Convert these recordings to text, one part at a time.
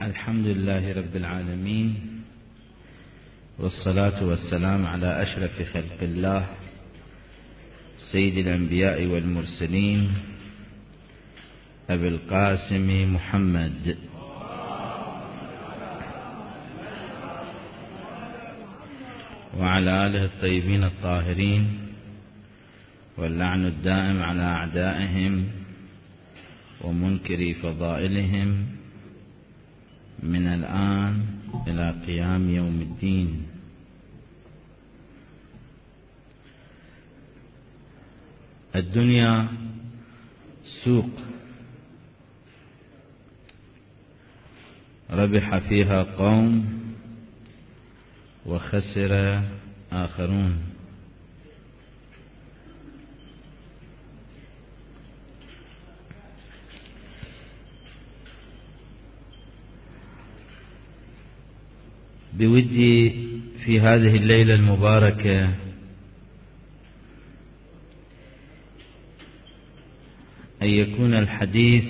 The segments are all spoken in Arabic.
الحمد لله رب العالمين، والصلاة والسلام على أشرف خلق الله سيد الأنبياء والمرسلين أبي القاسم محمد وعلى آله الطيبين الطاهرين، واللعن الدائم على أعدائهم ومنكري فضائلهم من الآن إلى قيام يوم الدين. الدنيا سوق ربح فيها قوم وخسر آخرون. بودي في هذه الليلة المباركة أن يكون الحديث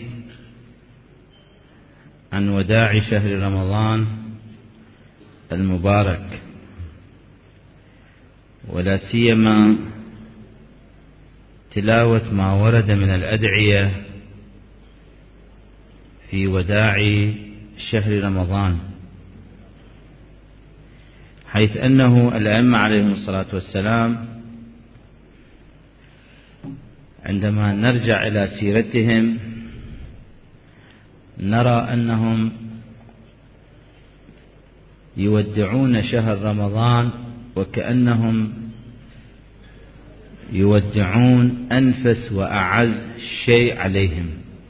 عن وداع شهر رمضان المبارك، ولا سيما تلاوة ما ورد من الأدعية في وداع شهر رمضان، حيث أنه الأئمة عليهم الصلاة والسلام عندما نرجع إلى سيرتهم نرى أنهم يودعون شهر رمضان وكأنهم يودعون أنفس وأعز شيء عليهم.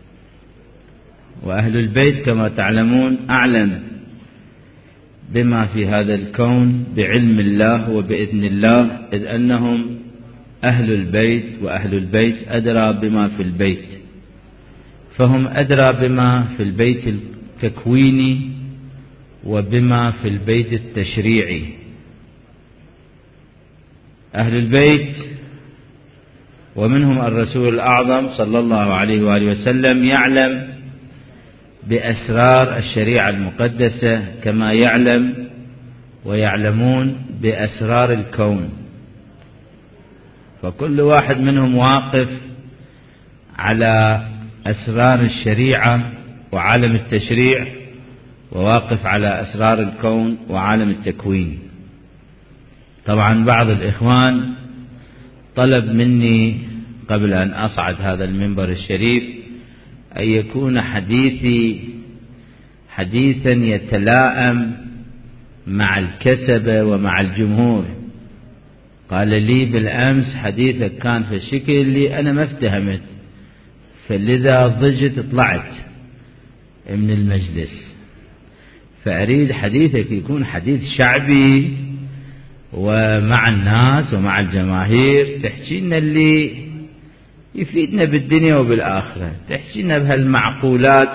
وأهل البيت كما تعلمون أعلم بما في هذا الكون بعلم الله وبإذن الله، إذ أنهم أهل البيت، وأهل البيت أدرى بما في البيت، فهم أدرى بما في البيت التكويني وبما في البيت التشريعي. أهل البيت ومنهم الرسول الأعظم صلى الله عليه وآله وسلم يعلم بأسرار الشريعة المقدسة كما يعلم ويعلمون بأسرار الكون، فكل واحد منهم واقف على أسرار الشريعة وعالم التشريع، وواقف على أسرار الكون وعالم التكوين. طبعا بعض الإخوان طلب مني قبل أن أصعد هذا المنبر الشريف أن يكون حديثي حديثا يتلائم مع الكسبة ومع الجمهور. قال لي بالأمس حديثك كان في الشكل اللي أنا ما افتهمت، فلذا ضجت طلعت من المجلس، فأريد حديثك يكون حديث شعبي ومع الناس ومع الجماهير، تحكينا اللي يفيدنا بالدنيا وبالآخرة، تحكينا بهالمعقولات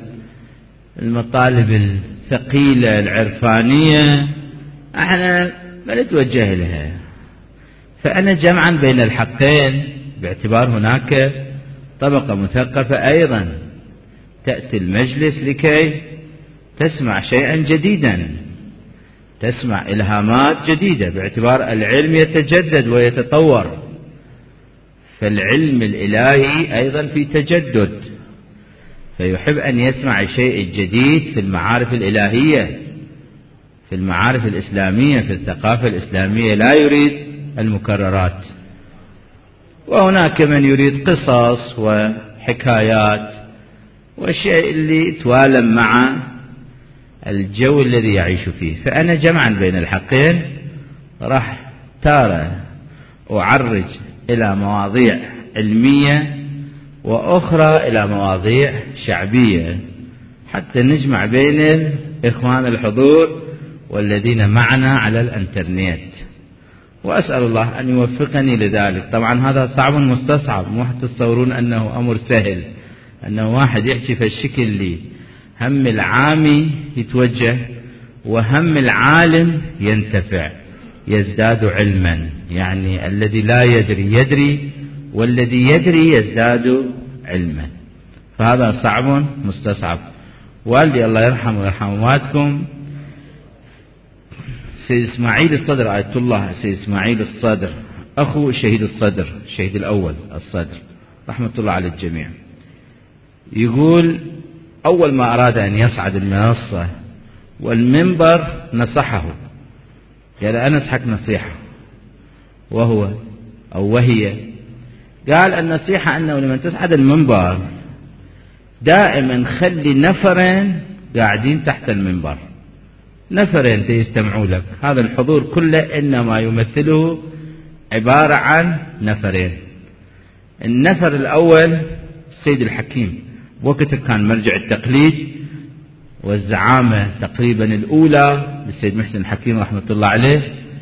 وهالمطالب الثقيلة العرفانية احنا ما نتوجه لها. فأنا جمعا بين الحقين، باعتبار هناك طبقة مثقفة أيضا تأتي المجلس لكي تسمع شيئا جديدا، تسمع إلهامات جديدة، باعتبار العلم يتجدد ويتطور، فالعلم الإلهي أيضا في تجدد، فيحب أن يسمع الشيء الجديد في المعارف الإلهية، في المعارف الإسلامية، في الثقافة الإسلامية، لا يريد المكررات. وهناك من يريد قصص وحكايات والشيء اللي يتوالم مع الجو الذي يعيش فيه. فأنا جمعا بين الحقين راح تارة أعرج إلى مواضيع علمية وأخرى إلى مواضيع شعبية، حتى نجمع بين الإخوان الحضور والذين معنا على الانترنت، وأسأل الله أن يوفقني لذلك. طبعا هذا صعب مستصعب، مو تتصورون أنه أمر سهل، أنه واحد يحكي في الشكل اللي هم العامي يتوجه وهم العالم ينتفع يزداد علما، يعني الذي لا يدري يدري والذي يدري يزداد علما، فهذا صعب مستصعب. والدي الله يرحمه ويرحم أمواتكم سيد إسماعيل الصدر آية الله، سيد إسماعيل الصدر أخو شهيد الصدر، الشهيد الأول الصدر رحمة الله على الجميع، يقول أول ما أراد أن يصعد المنصة والمنبر نصحه، قال أنا أنصحك نصيحة، وهي قال النصيحة أنه لمن تصعد المنبر دائما خلي نفرين قاعدين تحت المنبر، نفرين يستمعوا لك، هذا الحضور كله إنما يمثله عبارة عن نفرين. النفر الأول السيد الحكيم، وقت كان مرجع التقليد والزعامة تقريبا الأولى للسيد محسن الحكيم رحمة الله عليه،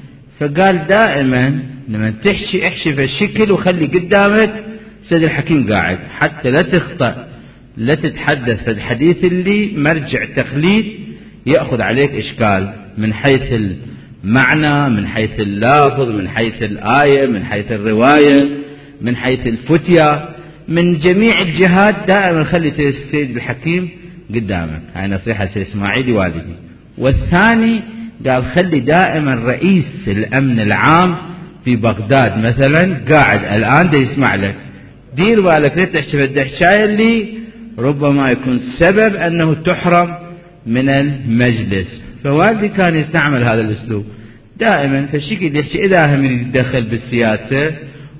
فقال دائما لما تحشي احشي في الشكل وخلي قدامك السيد الحكيم قاعد حتى لا تخطأ، لا تتحدث الحديث اللي مرجع تقليد يأخذ عليك إشكال من حيث المعنى، من حيث اللفظ، من حيث الآية، من حيث الرواية، من حيث الفتية، من جميع الجهات دائما خلي السيد الحكيم قدامك. هاي نصيحة سيد إسماعيل والدي. والثاني قال خلي دائما رئيس الأمن العام في بغداد مثلا قاعد الآن دا يسمع لك، دير بالك لا تحشي الدحشاية اللي ربما يكون سبب أنه تحرم من المجلس. فوالدي كان يستعمل هذا الأسلوب دائما، فالشكل يحشي إذا هم يتدخل بالسياسة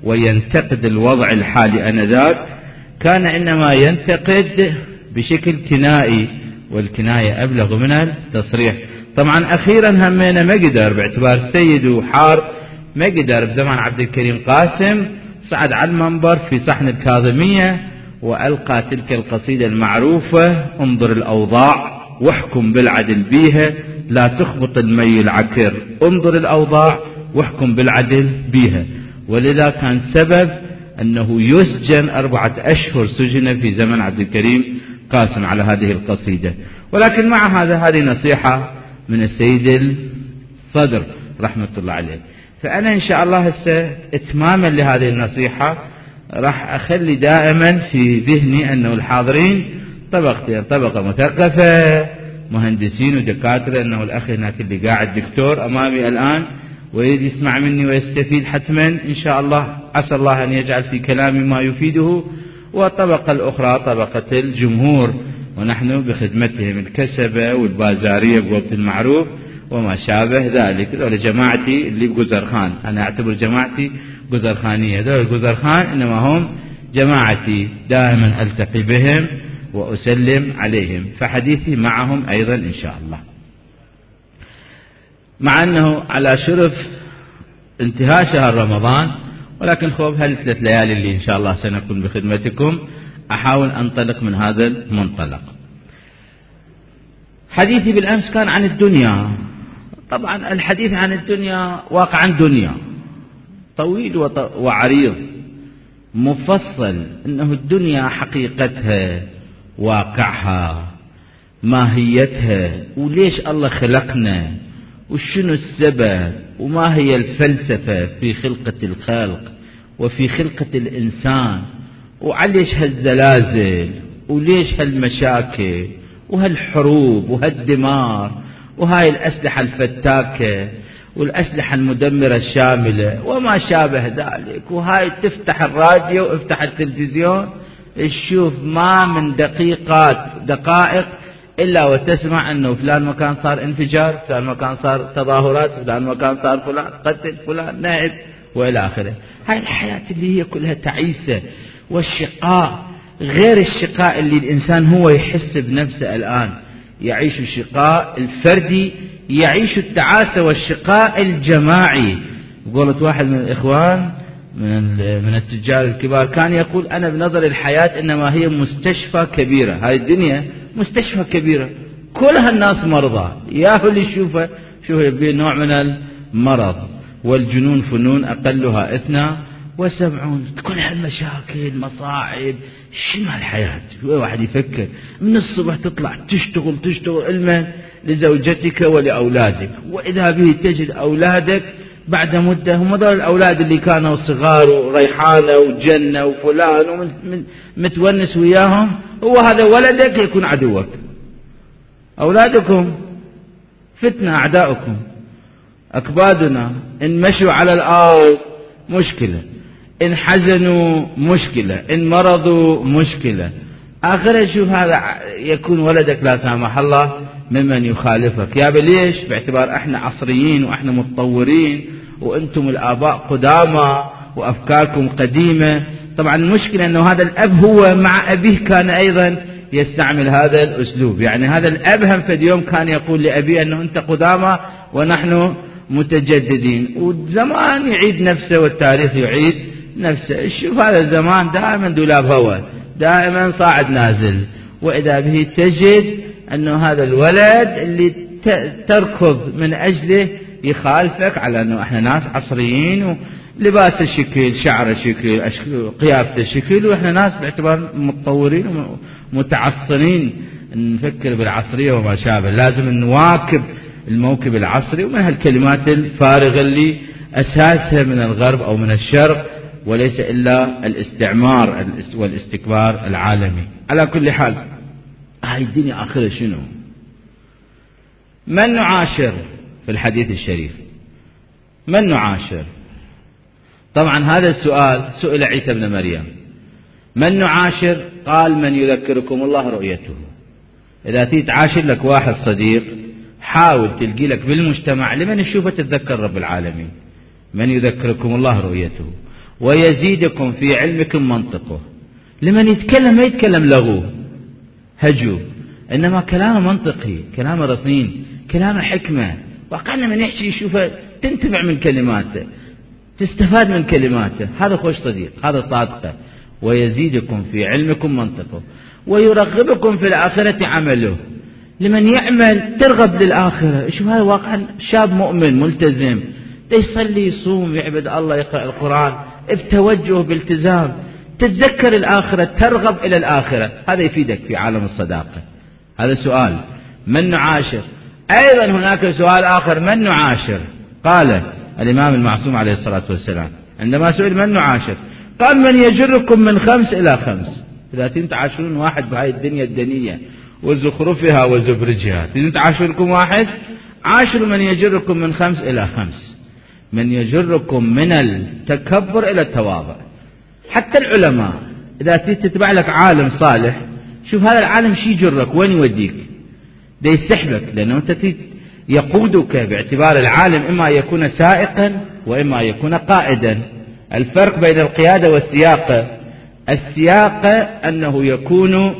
وينتقد الوضع الحالي أنذاك كان إنما ينتقد بشكل كنائي، والكناية أبلغ من التصريح. طبعا أخيرا همينا ما قدر باعتبار سيد وحار، ما قدر بزمان عبد الكريم قاسم صعد على المنبر في صحن الكاظمية وألقى تلك القصيدة المعروفة انظر الأوضاع واحكم بالعدل بيها لا تخبط المي العكر، انظر الأوضاع واحكم بالعدل بيها. ولذا كان سبب أنه يسجن 4 أشهر سجن في زمن عبد الكريم قاسم على هذه القصيدة. ولكن مع هذه نصيحة من السيد الصدر رحمة الله عليه. فأنا إن شاء الله هسه إتماما لهذه النصيحة راح أخلي دائما في ذهني أنه الحاضرين طبقتين، طبقة مثقفة مهندسين ودكاترة، أنه الأخ هناك اللي قاعد دكتور أمامي الآن ويريد يسمع مني ويستفيد حتما إن شاء الله، عسى الله أن يجعل في كلامي ما يفيده. والطبقة الأخرى طبقة الجمهور، ونحن بخدمتهم الكسبة والبازارية بوقت المعروف وما شابه ذلك. دول جماعتي اللي بقزرخان، أنا أعتبر جماعتي قزرخانية، دول القزرخان إنما هم جماعتي، دائما ألتقي بهم وأسلم عليهم، فحديثي معهم أيضا إن شاء الله. مع أنه على شرف انتهاء شهر رمضان، ولكن خوف هال3 ليالي اللي إن شاء الله سنكون بخدمتكم أحاول أنطلق من هذا المنطلق. حديثي بالأمس كان عن الدنيا. طبعا الحديث عن الدنيا واقعا دنيا طويل وعريض مفصل، إنه الدنيا حقيقتها، واقعها، ماهيتها، وليش الله خلقنا، وشنو السبب، وما هي الفلسفة في خلقة الخلق وفي خلقة الإنسان، وعليش هالزلازل، وليش هالمشاكل وهالحروب وهالدمار وهاي الأسلحة الفتاكة والأسلحة المدمرة الشاملة وما شابه ذلك. وهاي تفتح الراديو وافتح التلفزيون تشوف ما من دقائق إلا وتسمع أنه فلان مكان صار انفجار، فلان مكان صار تظاهرات، فلان مكان صار فلان قتل، فلان نائب وإلى آخره. هاي الحياة اللي هي كلها تعيسة والشقاء، غير الشقاء اللي الإنسان هو يحس بنفسه الآن، يعيش الشقاء الفردي، يعيش التعاسة والشقاء الجماعي. قولت واحد من الإخوان من التجار الكبار كان يقول أنا بنظر الحياة إنما هي مستشفى كبيرة، هاي الدنيا مستشفى كبيرة كلها الناس مرضى، ياهو اللي يشوفه شو يبي نوع من المرض، والجنون فنون أقلها 72، كل هالمشاكل مصاعب. شنو هالحياة؟ واحد يفكر من الصبح تطلع تشتغل علما لزوجتك ولأولادك، وإذا به تجد أولادك بعد مدة هم ذول الأولاد اللي كانوا صغار وريحانة وجنة وفلان ومتونس وياهم، هو هذا ولدك يكون عدوك. أولادكم فتنة، أعداؤكم أكبادنا، إن مشوا على الأرض مشكلة، إن حزنوا مشكلة، إن مرضوا مشكلة. آخر شوف هذا يكون ولدك لا سامح الله ممن يخالفك. يا ليش؟ باعتبار احنا عصريين واحنا متطورين وانتم الآباء قدامى وأفكاركم قديمة. طبعا المشكلة أنه هذا الأب هو مع أبيه كان أيضا يستعمل هذا الأسلوب. يعني هذا الأب هم في اليوم كان يقول لأبيه أنه أنت قدامى ونحن متجددين، والزمان يعيد نفسه والتاريخ يعيد نفسه. شوف هذا الزمان دائما دولاب هوا، دائما صاعد نازل، وإذا به تجد أنه هذا الولد اللي تركض من أجله يخالفك على أنه احنا ناس عصريين ولباس شكل، شعر شكل، قيافته شكل، واحنا ناس باعتبار متطورين ومتعصرين نفكر بالعصرية وما شابه. لازم نواكب الموكب العصري، ومن هالكلمات الفارغة اللي أساسها من الغرب أو من الشرق وليس إلا الاستعمار والاستكبار العالمي. على كل حال هاي الدنيا آخرها شنو؟ من نعاشر في الحديث الشريف؟ من نعاشر؟ طبعا هذا السؤال سئل عيسى بن مريم، من نعاشر؟ قال من يذكركم الله رؤيته. إذا تيجي تعاشر لك واحد صديق حاول تلقي لك بالمجتمع لمن تشوفه تتذكر رب العالمين. من يذكركم الله رؤيته ويزيدكم في علمكم منطقه. لمن يتكلم ما يتكلم لغو هجو، إنما كلامه منطقي، كلامه رصين، كلامه حكمة. وقعنا من يحكي يشوفه تنتفع من كلماته، تستفاد من كلماته. هذا خوش صديق، هذا صادقه. ويزيدكم في علمكم منطقه ويرغبكم في الآخرة عمله. لمن يعمل ترغب للآخرة. شوف هذا واقعا شاب مؤمن ملتزم يصلي يصوم يعبد الله يقرأ القرآن بتوجه بالتزام، تتذكر الآخرة، ترغب إلى الآخرة. هذا يفيدك في عالم الصداقة. هذا سؤال من نعاشر. أيضا هناك سؤال آخر، من نعاشر؟ قال الإمام المعصوم عليه الصلاة والسلام عندما سئل من نعاشر قال من يجركم من 5 إلى 5. إذا تعاشرون واحد بهاي الدنيا الدنية وزخرفها وزبرجها، تعاشركم واحد، عاشروا من يجركم من 5 إلى 5. من يجركم من التكبر إلى التواضع. حتى العلماء إذا تتبع لك عالم صالح، شوف هذا العالم شي يجرك وين يوديك، ده يسحبك، لأنه أنت يقودك باعتبار العالم إما يكون سائقا وإما يكون قائدا. الفرق بين القيادة والسياقة، السياقة أنه يكون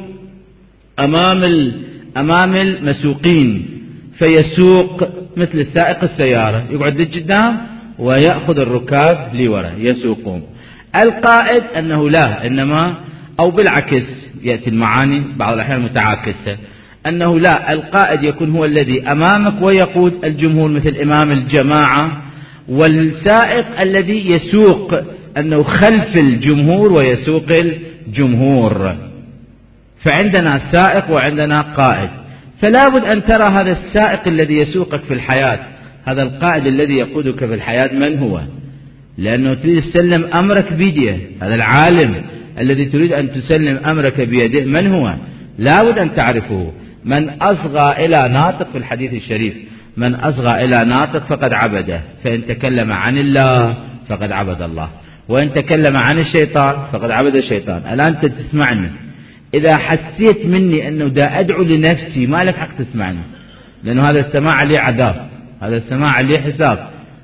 أمام المسوقين فيسوق مثل السائق السيارة، يقعد للقدام ويأخذ الركاب لوراء يسوقون. القائد أنه لا، إنما أو بالعكس يأتي المعاني بعض الأحيان متعاكسة، أنه لا، القائد يكون هو الذي أمامك ويقود الجمهور مثل إمام الجماعة، والسائق الذي يسوق أنه خلف الجمهور ويسوق الجمهور. فعندنا سائق وعندنا قائد، فلا بد أن ترى هذا السائق الذي يسوقك في الحياة، هذا القائد الذي يقودك في الحياة من هو؟ لأنه تريد تسلم أمرك بيده، هذا العالم الذي تريد أن تسلم أمرك بيده من هو؟ لا بد أن تعرفه. من أصغى إلى ناطق في الحديث الشريف، من أصغى إلى ناطق فقد عبده، فإن تكلم عن الله فقد عبد الله، وإن تكلم عن الشيطان فقد عبد الشيطان. الآن أنت تسمعني، إذا حسيت مني أنه دا أدعو لنفسي ما لك حق تسمعني، لأنه هذا السماع عليه عذاب، هذا السماع عليه حساب.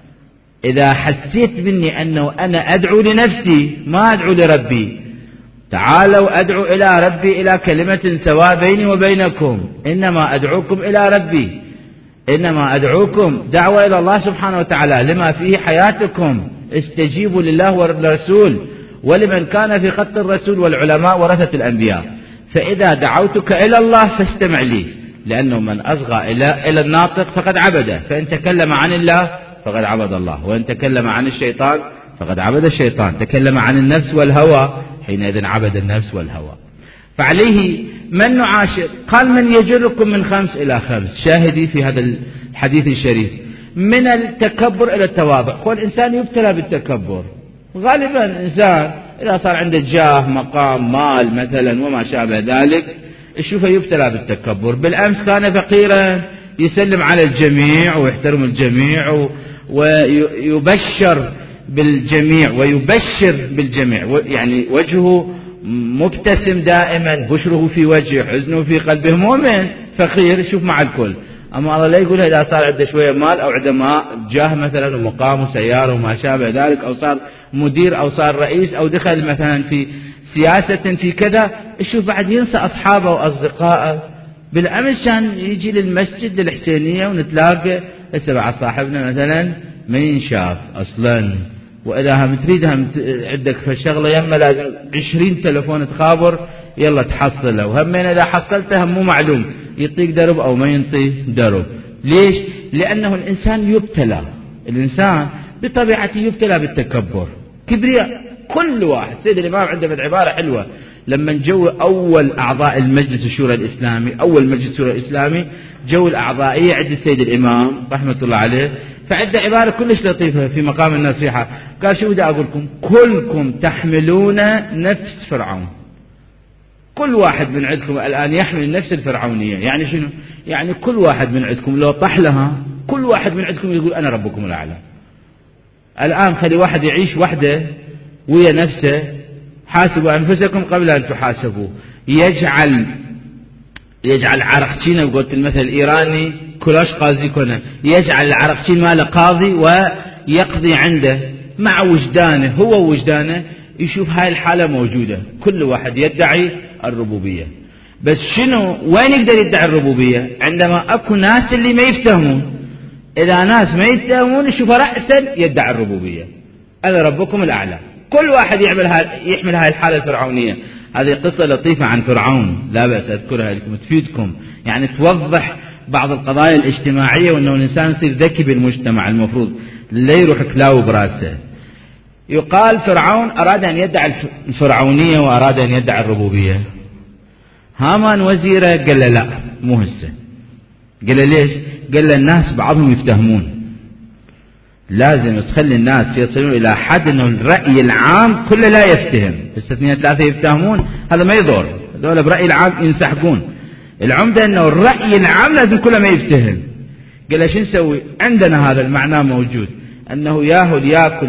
إذا حسيت مني أنه أنا أدعو لنفسي ما أدعو لربي، تعالوا أدعو إلى ربي إلى كلمة سواء بيني وبينكم، إنما أدعوكم إلى ربي، إنما أدعوكم دعوة إلى الله سبحانه وتعالى لما فيه حياتكم. استجيبوا لله والرسول ولمن كان في خط الرسول والعلماء ورثة الأنبياء. فإذا دعوتك إلى الله فاستمع لي، لأنه من أصغى إلى الناطق فقد عبده، فإن تكلم عن الله فقد عبد الله، وإن تكلم عن الشيطان فقد عبد الشيطان. تكلم عن النفس والهوى حينئذ عبد النفس والهوى. فعليه من نعاشر؟ قال من يجركم من 5 إلى 5. شاهدي في هذا الحديث الشريف من التكبر إلى التواضع. والإنسان يبتلى بالتكبر غالبا. الإنسان إذا صار عنده جاه، مقام، مال مثلا وما شابه ذلك، شوفه يبتلى بالتكبر. بالأمس كان فقيرا يسلم على الجميع ويحترم الجميع ويبشر بالجميع ويبشر بالجميع، يعني وجهه مبتسم دائما، بشره في وجهه، حزنه في قلبه، مؤمن فقير يشوف مع الكل. أما الله لا يقول إذا صار عنده شوية مال أو عنده جاه مثلا ومقام وسيارة وما شابه ذلك، أو صار مدير أو صار رئيس أو دخل مثلا في سياسة في كذا، شوف بعد ينسى أصحابه وأصدقائه. بالأمس كان يجي للمسجد للحسينية ونتلاقى، هسه بعد صاحبنا مثلا ما ينشاف أصلا، وإذا هم تريدها عندك في الشغلة يما لازم 20 تلفون تخابر يلا تحصله، وهمين إذا حصلته هم مو معلوم يطيق درب أو ما ينطي درب. ليش؟ لأنه الإنسان يبتلى، الإنسان بطبيعته يبتلى بالتكبر، كبرياء. كل واحد، سيد الإمام عنده عبارة حلوة لما جو أول أعضاء المجلس الشورى الإسلامي، أول مجلس الشورى الإسلامي جو الأعضائية عند السيد الإمام رحمة الله عليه، فعنده عبارة كلش لطيفة في مقام النصيحة، قال شو بدي أقول لكم؟ كلكم تحملون نفس فرعون، كل واحد من عندكم الآن يحمل نفس الفرعونية. يعني شنو؟ يعني كل واحد من عندكم لو طح لها، كل واحد من عندكم يقول أنا ربكم الأعلى. الآن خلي واحد يعيش وحده ويا نفسه، حاسبوا أنفسكم قبل أن تحاسبوا، يجعل عرقتين، وقلت المثل الإيراني كلاش قاضي كنا، يجعل العرقتين ماله قاضي ويقضي عنده مع وجدانه، هو وجدانه يشوف هاي الحالة موجودة. كل واحد يدعي الربوبية، بس شنو وين يقدر يدعي الربوبية؟ عندما أكو ناس اللي ما يفتهمون. إذا ناس ما يفتهمون يشوف رأسا يدعي الربوبية، أنا ربكم الأعلى. كل واحد يحمل هاي الحالة الفرعونية. هذه قصة لطيفة عن فرعون لا بأس أذكرها لكم تفيدكم، يعني توضح بعض القضايا الاجتماعية، وأنه الإنسان يصير ذكي بالمجتمع، المفروض لا يروح كلاو براسه. يقال فرعون أراد أن يدعي الفرعونية وأراد أن يدعي الربوبية. هامان وزيره قال له لا مو هسه. قال له ليش؟ قال له الناس بعضهم يفتهمون، لازم تخلي الناس يصلون إلى حد أنه الرأي العام كله لا يفتهم، بس 2-3 يفتهمون هذا ما يضر، هذول برأي العام ينسحقون. العمدة أنه الرأي العام لازم كله ما يفتهم. قال له شو نسوي؟ عندنا هذا المعنى موجود، أنه ياكل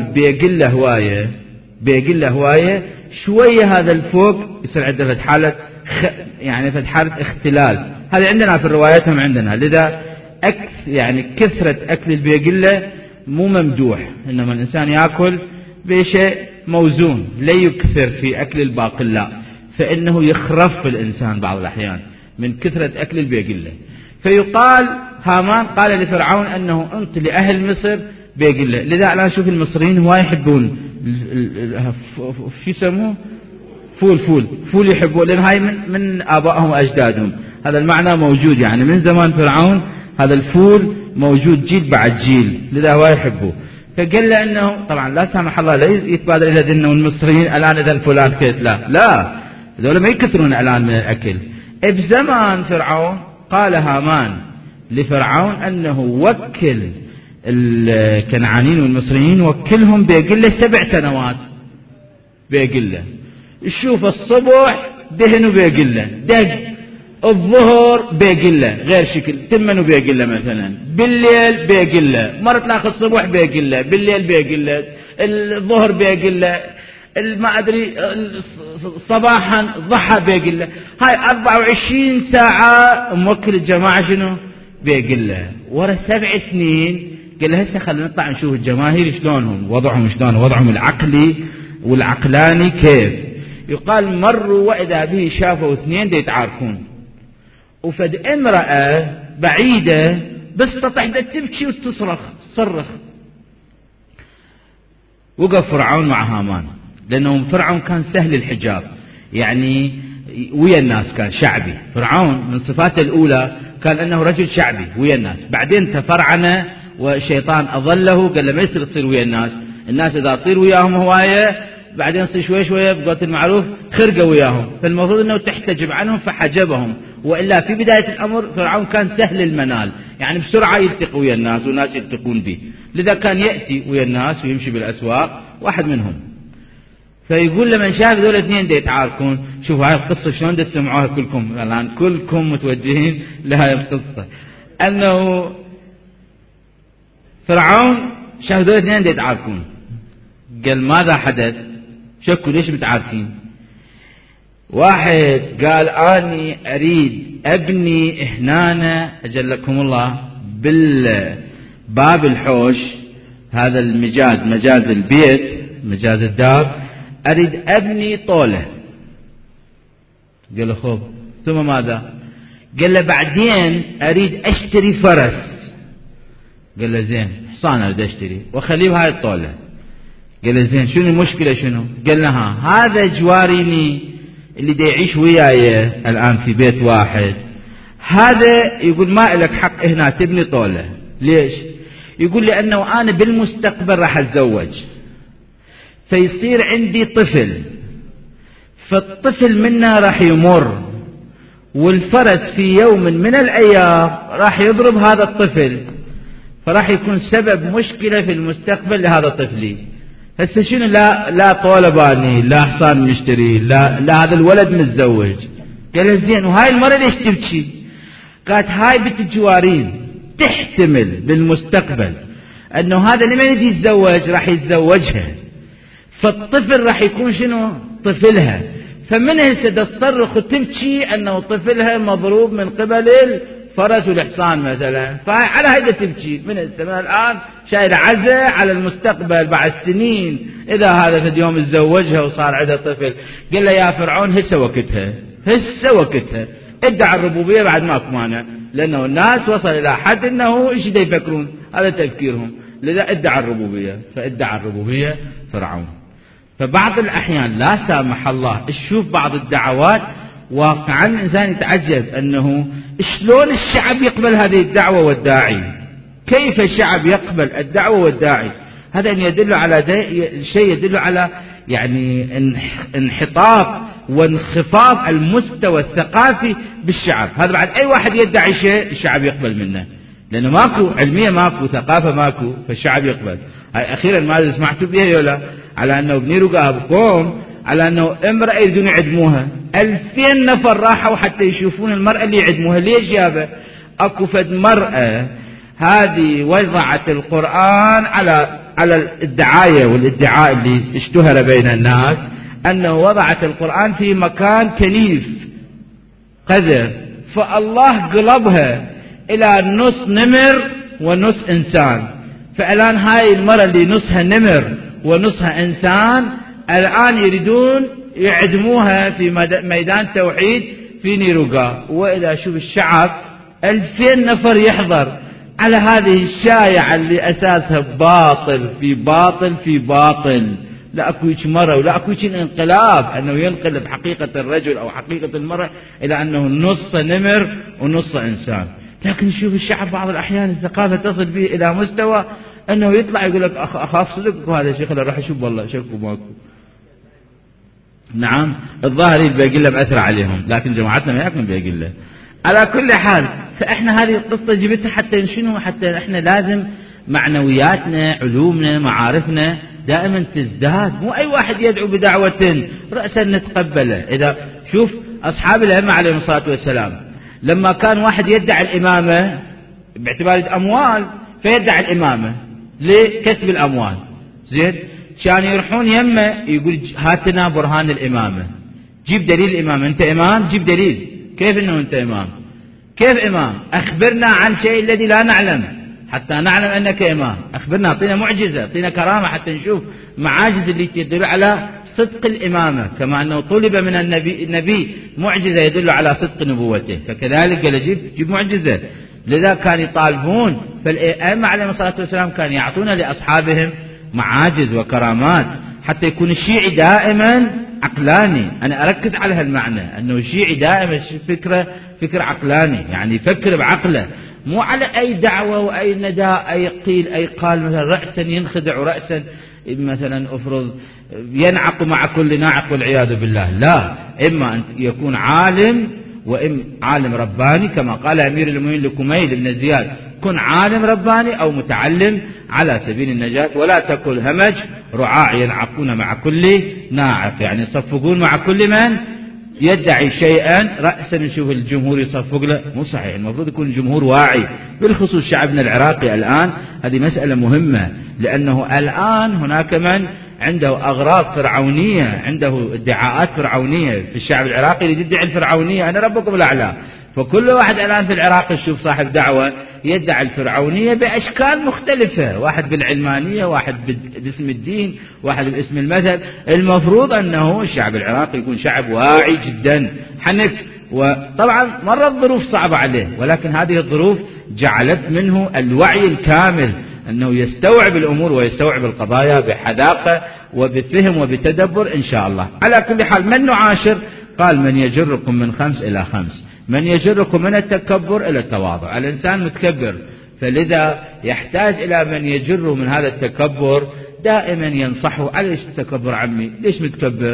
بيقله هواية شوية، هذا الفوق يصير عنده حالة يعني حالة اختلال. هذا عندنا في الرواياتهم عندنا، لذا يعني كثرة أكل البيقلة مو ممدوح، إنما الإنسان يأكل بشيء موزون، لا يكثر في أكل الباقلاء، فإنه يخرف الإنسان بعض الأحيان من كثرة أكل البيقلة. فيقال هامان قال لفرعون أنه أنت لأهل مصر بيقلة. لذا الآن شوف المصريين هو يحبون شو يسموه فول يحبون، لأن هاي من آبائهم وأجدادهم، هذا المعنى موجود يعني من زمان فرعون، هذا الفول موجود جيل بعد جيل، لذا هو يحبه. فقال له أنه طبعا لا سامح الله لا يتبادر إلى ذهنه المصريين الآن إذا فلان كيت، لا هذول ما يكثرون الآن من الأكل. بزمان فرعون قال هامان لفرعون أنه وكل الكنعانيين والمصريين وكلهم بيقله 7 سنوات بيقله. شوف الصبح دهنوا بيقله، الظهر بيقله غير شكل تمنوا بيقله مثلا، بالليل بيقله، مرة ناخذ الصبح بيقله، بالليل بيقله، الظهر بيقله، ما أدري صباحا ضحى بيقله. هاي 24 ساعة موكل الجماعة شنو بيقله. ورا 7 سنين قال له هسه خلينا نطلع نشوف الجماهير شلونهم وضعهم العقلي والعقلاني كيف. يقال مروا وإذا به شافوا 2 يتعاركون، وفد امرأة بعيدة بس تحدى تبكي وتصرخ. وقف فرعون مع هامان، لأنه فرعون كان سهل الحجاب، يعني ويا الناس كان شعبي. فرعون من صفاته الأولى كان أنه رجل شعبي ويا الناس، بعدين تفرعن والشيطان أضله، قال له ما يصير تصير ويا الناس إذا تصير وياهم هواية بعدين تصير شوية بقولة المعروف خرقة وياهم، فالمفروض أنه تحتجب عنهم فحجبهم. وإلا في بداية الأمر فرعون كان سهل المنال، يعني بسرعة يلتقي ويا الناس والناس يلتقون به، لذا كان يأتي ويا الناس ويمشي بالأسواق واحد منهم. فيقول لمن شاف ذول اثنين دا يتعاركون، شوفوا هاي القصة شلون دا تسمعوها كلكم الآن، كلكم متوجهين لهاي القصة، أنه فرعون شاف ذول اثنين دا يتعاركون، قال ماذا حدث؟ شكوا ليش متعاركين؟ واحد قال أني أريد أبني هنا أجلكم الله بالباب الحوش، هذا المجاز مجاز البيت مجاز الدار، أريد أبني طولة. قال له خب ثم ماذا؟ قال له بعدين أريد أشتري فرس. قال له زين حصان أريد أشتري وخليه هاي الطولة. قال له زين شنو المشكلة شنو؟ قال له هذا جواريني اللي دا يعيش وياي الآن في بيت واحد، هذا يقول ما لك حق هنا تبني طولة. ليش؟ يقول لأنه أنا بالمستقبل راح أتزوج، فيصير عندي طفل، فالطفل منا راح يمر، والفرس في يوم من الأيام راح يضرب هذا الطفل، فراح يكون سبب مشكلة في المستقبل لهذا الطفل. هسه شنو؟ لا طولة باني، لا حصان نشتري، لا هذا الولد متزوج. قال زين وهاي المرة ليش تبكي؟ قالت هاي بنت الجوارين تحتمل بالمستقبل انه هذا لما يجي يتزوج راح يتزوجها، فالطفل راح يكون شنو؟ طفلها، فمن هسه تصرخ وتبكي انه طفلها مضروب من قبل الفرس والحصان مثلا، فعلى هيدا تبكي من هسه من الان شايله عزة على المستقبل بعد سنين اذا هذا في اليوم تزوجها وصار عندها طفل. قال له يا فرعون هسه وقتها، هسه وقتها، ادعى الربوبيه بعد ماكو مانع، لانه الناس وصل الى حد انه ايش دا يفكرون، هذا تفكيرهم، لذا ادعى الربوبيه، فادعى الربوبيه فرعون. فبعض الأحيان لا سامح الله تشوف بعض الدعوات واقعا الإنسان يتعجب أنه شلون الشعب يقبل هذه الدعوة والداعي، كيف الشعب يقبل الدعوة والداعي؟ هذا أن يدل على شيء يدل على يعني انحطاط وانخفاض المستوى الثقافي بالشعب. هذا بعد أي واحد يدعي شيء الشعب يقبل منه، لأنه ماكو علمية، ماكو ثقافة، ماكو، فالشعب يقبل. هاي أخيرا ماذا سمعتوا بها يولا؟ على أنه بني رقاب قوم على أنه امرأة يريدون يعدموها، 2000 نفر راحوا حتى يشوفون المرأة اللي يعدموها. ليش يابا؟ أكو فد مرأة هذه وضعت القرآن على الدعاية والادعاء اللي اشتهر بين الناس أنه وضعت القرآن في مكان كنيف قذر، فالله قلبها إلى نص نمر ونص إنسان. فالآن هاي المرأة اللي نصها نمر ونصها إنسان الآن يريدون يعدموها في ميدان توحيد في نيروقا. وإذا شوف الشعب 2000 نفر يحضر على هذه الشايعة اللي أساسها باطل في باطل في باطل، لا أكو مرة ولا أكو انقلاب أنه ينقلب حقيقة الرجل أو حقيقة المرأة إلى أنه نص نمر ونص إنسان. لكن شوف الشعب بعض الأحيان الثقافة تصل به إلى مستوى أنه يطلع يقول لك أخاف صدقك وهذا شيخ راح أشوف والله شكوا ماكو. نعم الظاهر بيقول له مأثر عليهم، لكن جماعتنا ما يكون بيقول له. على كل حال فإحنا هذه القصة جبتها حتى شنو؟ حتى إحنا لازم معنوياتنا علومنا معارفنا دائما تزداد، مو أي واحد يدعو بدعوة رأسا نتقبله. إذا شوف أصحاب الأئمة عليهم الصلاة والسلام لما كان واحد يدعي الإمامة باعتبار أموال فيدعي الإمامة لكسب الأموال، زين كان يروحون يمه يقول هاتنا برهان الإمامة، جيب دليل الإمامة، أنت إمام جيب دليل، كيف أنه أنت إمام؟ كيف إمام؟ أخبرنا عن شيء الذي لا نعلم حتى نعلم أنك إمام، أخبرنا، أعطينا معجزة، أعطينا كرامة حتى نشوف معاجز اللي تدل على صدق الإمامة، كما أنه طلب من النبي معجزة يدل على صدق نبوته، فكذلك قال جيب معجزة. لذا كانوا يطالبون، فالأئمة عليهم الصلاة والسلام كانوا يعطون لأصحابهم معاجز وكرامات حتى يكون الشيعي دائما عقلاني. أنا أركز على هالمعنى أنه الشيعي دائما فكر عقلاني، يعني يفكر بعقله، مو على أي دعوة وأي نداء أي قيل أي قال، مثلا رأسا ينخدع رأسا مثلا أفرض ينعق مع كل ناعق والعياذ بالله، لا، إما أن يكون عالم وإما عالم رباني كما قال أمير المؤمنين لكميل بن زياد، كن عالم رباني أو متعلم على سبيل النجاة، ولا تكن همج رعاع ينعقون مع كل ناعق، يعني يصفقون مع كل من يدعي شيئا رأسا نشوف الجمهور يصفق له. مو صحيح، المفروض يكون الجمهور واعي، بالخصوص شعبنا العراقي الآن. هذه مسألة مهمة، لأنه الآن هناك من عنده أغراض فرعونية، عنده ادعاءات فرعونية في الشعب العراقي، يدعي الفرعونية أنا ربكم الأعلى. فكل واحد الآن في العراق يشوف صاحب دعوة يدعي الفرعونية بأشكال مختلفة، واحد بالعلمانية، واحد باسم الدين، واحد باسم المذهب. المفروض أنه الشعب العراقي يكون شعب واعي جدا حنك، وطبعا مرت ظروف صعبة عليه، ولكن هذه الظروف جعلت منه الوعي الكامل، أنه يستوعب الأمور ويستوعب القضايا بحذاقة وبفهم وبتدبر إن شاء الله. على كل حال، من نعاشر؟ قال من يجركم من 5 إلى 5، من يجركم من التكبر إلى التواضع. الإنسان متكبر، فلذا يحتاج إلى من يجره من هذا التكبر، دائما ينصحه. عليش التكبر عمي؟ ليش متكبر؟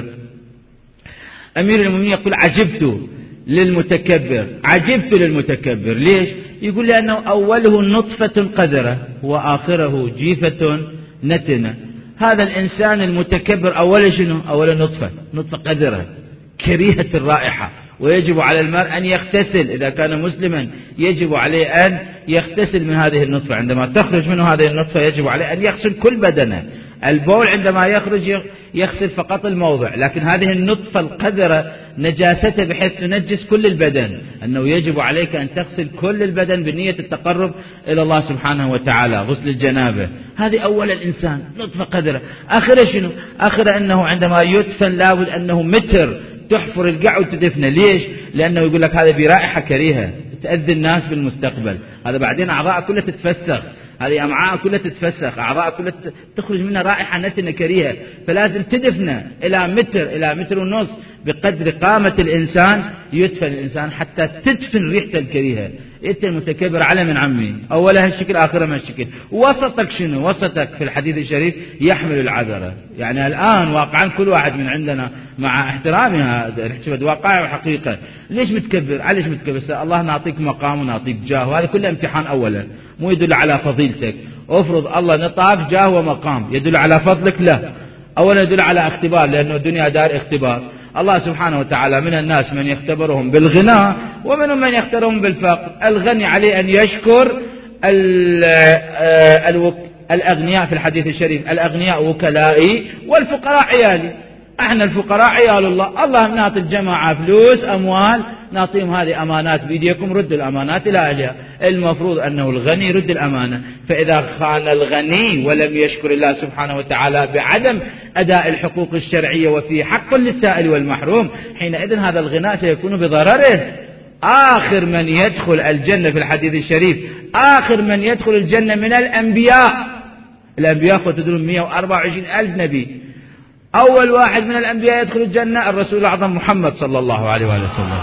أمير المؤمنين يقول عجبت للمتكبر، عجبت للمتكبر. ليش؟ يقول لأنه أوله نطفة قذرة وآخره جيفة نتنة. هذا الإنسان المتكبر أوله شنو؟ أوله نطفة قذرة كريهة الرائحة، ويجب على المرء أن يغتسل. إذا كان مسلما يجب عليه أن يغتسل من هذه النطفة، عندما تخرج منه هذه النطفة يجب عليه أن يغسل كل بدنه. البول عندما يخرج يغسل فقط الموضع، لكن هذه النطفة القذرة نجاسته بحيث تنجس كل البدن، أنه يجب عليك أن تغسل كل البدن بنية التقرب إلى الله سبحانه وتعالى، غسل الجنابة. هذه أول الإنسان نطفة قذرة. آخر شنو؟ آخر أنه عندما يدفن لابد أنه متر تحفر القع وتدفنه. ليش؟ لأنه يقول لك هذا برائحة كريهة تأذي الناس بالمستقبل. هذا بعدين أعضاء كلها تتفسخ، هذه أمعاء كلها تتفسخ، أعضاء كلها تخرج منها رائحة نتنة كريهة، فلازم تدفنه إلى متر ونص بقدر قامة الإنسان. يدفن الإنسان حتى تدفن ريحة الكريهة. أنت المتكبر على من عمي، أولها الشكل آخرها ما الشكل. وسطك شنو؟ وسطك في الحديث الشريف يحمل العذرة. يعني الآن واقعا كل واحد من عندنا مع احترامها احتفاد واقعي وحقيقة. ليش متكبر؟ عليش متكبر؟ الله نعطيك مقام ونعطيك جاه، وهذا كله امتحان أولا، مو يدل على فضيلتك. افرض الله نطاك جاه ومقام يدل على فضلك، لا، أولا يدل على اختبار، لأنه الدنيا دار اختبار. الله سبحانه وتعالى من الناس من يختبرهم بالغنى، ومنهم من يختبرهم بالفقر. الغني عليه أن يشكر الأغنياء في الحديث الشريف، الأغنياء وكلائي والفقراء عيالي. احنا الفقراء عيال الله، الله نعطي الجماعة فلوس أموال، نعطيهم هذه أمانات بيديكم، رد الأمانات إلى أهلها. المفروض أنه الغني يرد الأمانة. فإذا خان الغني ولم يشكر الله سبحانه وتعالى بعدم أداء الحقوق الشرعية وفي حق للسائل والمحروم، حينئذ هذا الغناء سيكون بضرره. آخر من يدخل الجنة في الحديث الشريف، آخر من يدخل الجنة من الأنبياء. الأنبياء تدرون 124,000 نبي. أول واحد من الأنبياء يدخل الجنة الرسول الأعظم محمد صلى الله عليه وآله وسلم.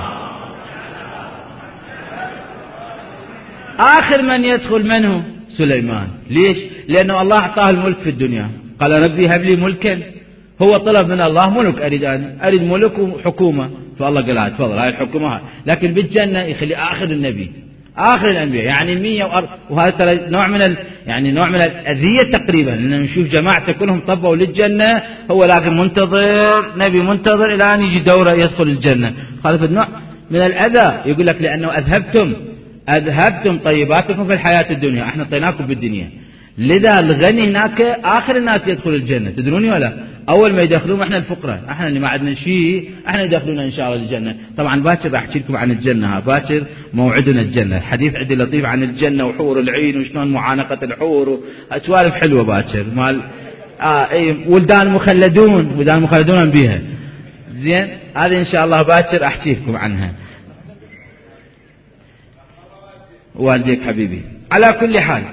آخر من يدخل منه سليمان. ليش؟ لأنه الله أعطاه الملك في الدنيا، قال ربي هب لي ملكا. هو طلب من الله ملك، أريد ملك وحكومة، فالله قال تفضل هاي الحكومة. لكن بالجنة يخلي آخر النبي، آخر الأنبياء، يعني 100. وهذا نوع من نوع من الأذية تقريبا، لأن نشوف جماعة كلهم طبوا للجنة، هو لكن منتظر، نبي منتظر إلى أن يجي دوره يدخل الجنة. هذا نوع من الأذى. يقول لك لأنه أذهبتم طيباتكم في الحياة الدنيا، احنا طيناكم بالدنيا. لذا الغني هناك آخر الناس يدخل الجنة. تدروني ولا؟ أول ما يدخلون احنا الفقراء، احنا اللي ما عندنا شيء، احنا يدخلون إن شاء الله الجنة. طبعا باكر راح أحكي لكم عن الجنة، باكر موعدنا الجنة، حديث عندي لطيف عن الجنة وحور العين وشلون معانقة الحور وأسوالف حلوة باكر مال ولدان مخلدون بها. زين، هذه إن شاء الله باكر أحكي لكم عنها. والديك حبيبي. على كل حال،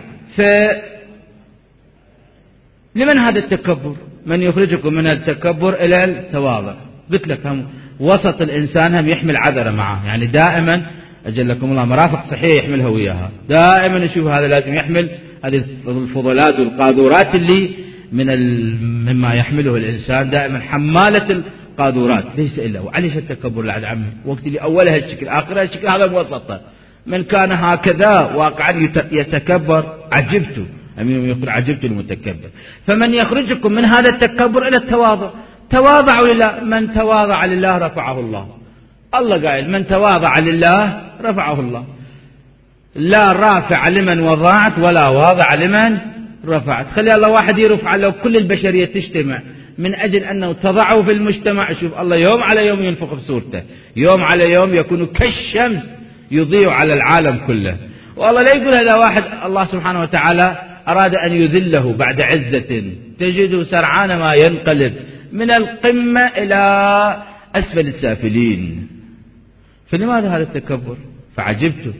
لمن هذا التكبر؟ من يخرجكم من التكبر إلى التواضع. قلت لك هم وسط الإنسان هم يحمل عذرة معه، يعني دائما أجلكم الله مرافق صحية يحملها وياها، دائما نشوف هذا لازم يحمل هذه الفضلات والقاذورات اللي مما يحمله الإنسان، دائما حمالة القاذورات ليس إلا. وعليش التكبر لعد عمي؟ وقت اللي أولها الشكل آخرها الشكل، هذا موسطه. من كان هكذا واقعا يتكبر عجبت أمير يقول عجبت المتكبر. فمن يخرجكم من هذا التكبر إلى التواضع؟ تواضعوا لله، من تواضع لله رفعه الله. الله قائل من تواضع لله رفعه الله. لا رافع لمن وضعت ولا واضع لمن رفعت. خلي الله واحد يرفع، لو كل البشرية تجتمع من أجل أنه تضعه في المجتمع، شوف الله يوم على يوم ينفخ بصورته، يوم على يوم يكون كالشمس يضيء على العالم كله. والله لا يقول هذا واحد الله سبحانه وتعالى أراد أن يذله بعد عزة تجده سرعان ما ينقلب من القمة إلى أسفل السافلين. فلماذا هذا التكبر؟ فعجبته.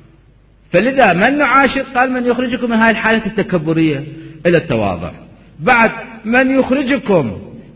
فلذا من نعاشر؟ قال من يخرجكم من هذه الحالة التكبرية إلى التواضع. بعد من يخرجكم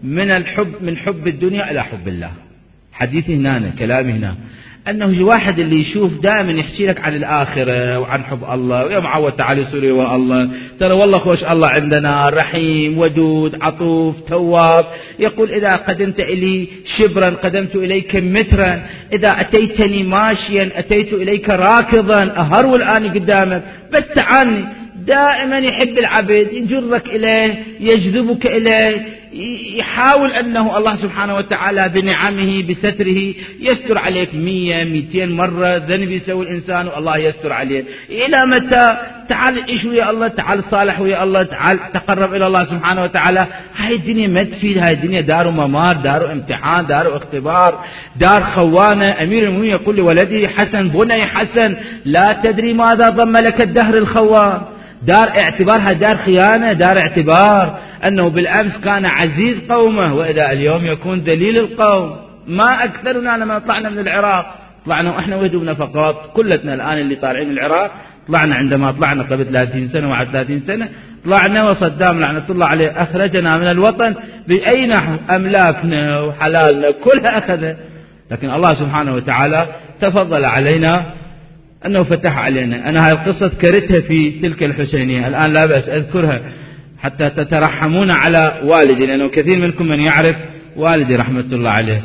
من حب الدنيا إلى حب الله. حديثي هنا، كلامي هنا، أنه واحد اللي يشوف دائما يحكي لك عن الآخرة وعن حب الله، ويا معود تعالى سوري والله ترى والله خوش الله عندنا رحيم ودود عطوف تواب، يقول إذا قدمت إلي شبرا قدمت إليك مترا، إذا أتيتني ماشيا أتيت إليك راكضا، أهرول الآن قدامك بس تعاني. دائما يحب العبد، يجرك إليه، يجذبك إليه، يحاول أنه الله سبحانه وتعالى بنعمه بستره يستر عليك 100 200 مرة ذنب يسوي الإنسان والله يستر عليه. إلى متى؟ تعال عيش ويا الله، تعال صالح ويا الله، تعال تقرب إلى الله سبحانه وتعالى. هاي الدنيا ما تفيد، هاي الدنيا دار ممار، دار امتحان، دار اختبار، دار خوانة. أمير المؤمنين يقول لولده حسن بني حسن لا تدري ماذا ضم لك الدهر الخوان. دار اعتبارها دار خيانة، دار اعتبار أنه بالأمس كان عزيز قومه وإذا اليوم يكون ذليل القوم. ما أكثرنا لما طلعنا من العراق، طلعنا وإحنا وهدوبنا فقط، كلتنا الآن اللي طالعين من العراق طلعنا عندما طلعنا قبل 30 سنة وبعد 30 سنة طلعنا، وصدام لعنة الله عليه أخرجنا من الوطن بأي نحو، أملاكنا وحلالنا كلها أخذها. لكن الله سبحانه وتعالى تفضل علينا أنه فتح علينا. أنا هاي القصة ذكرتها في تلك الحسينية، الآن لا بأس أذكرها حتى تترحمون على والدي، لأنه كثير منكم من يعرف والدي رحمة الله عليه.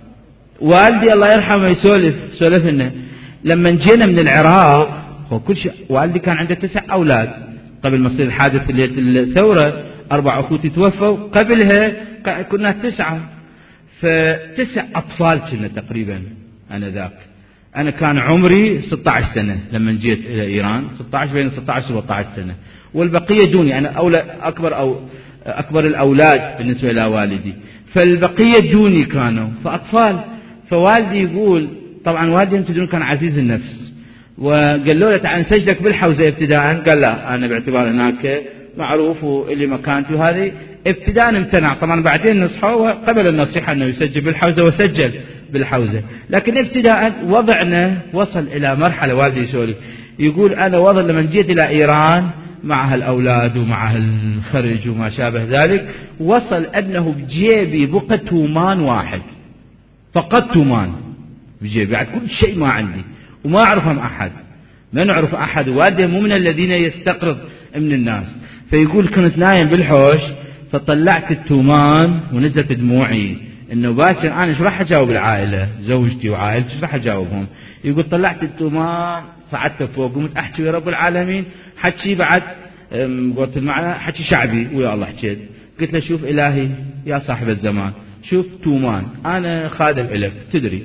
والدي الله يرحمه يسولف لنا لما جينا من العراق، وكل شيء والدي كان عنده 9 أولاد قبل ما يصير الحادث اللي الثورة، 4 أخوتي توفوا، قبلها كنا 9، ف9 أطفال كنا تقريبا. أنا ذاك أنا كان عمري 16 سنة لما جيت إلى إيران، 16 بين 16 و 17 سنة، والبقية دوني. أنا أكبر الأولاد بالنسبة إلى والدي، فالبقية دوني كانوا فأطفال. فوالدي يقول، طبعا والدي تدرون كان عزيز النفس، وقال له تعال نسجلك بالحوزة ابتداء، قال لا أنا باعتبار هناك معروف واللي مكانته هذه ابتداء امتنع. طبعا بعدين نصحوا قبل النصيحة أنه يسجل بالحوزة وسجل بالحوزة، لكن ابتداء وضعنا وصل إلى مرحلة. والدي يسولف يقول أنا وضع لما جيت إلى إيران مع الأولاد ومع الخرج وما شابه ذلك، وصل أنه بجيبي بقى تومان واحد فقط، تومان بجيبي، بعد كل شيء ما عندي وما أعرفهم أحد، ما نعرف أحد. والدي مو من الذين يستقرض من الناس. فيقول كنت نايم بالحوش فطلعت التومان ونزلت دموعي انه باكر انا ايش راح اجاوب العائله، زوجتي وعائلتي ايش راح اجاوبهم. يقول طلعت التومان صعدت فوق قمت احكي يا رب العالمين، حكي بعد قلت المعنى حكي شعبي ويا الله حكيت. قلت له شوف الهي يا صاحب الزمان، شوف تومان انا خادم الك تدري،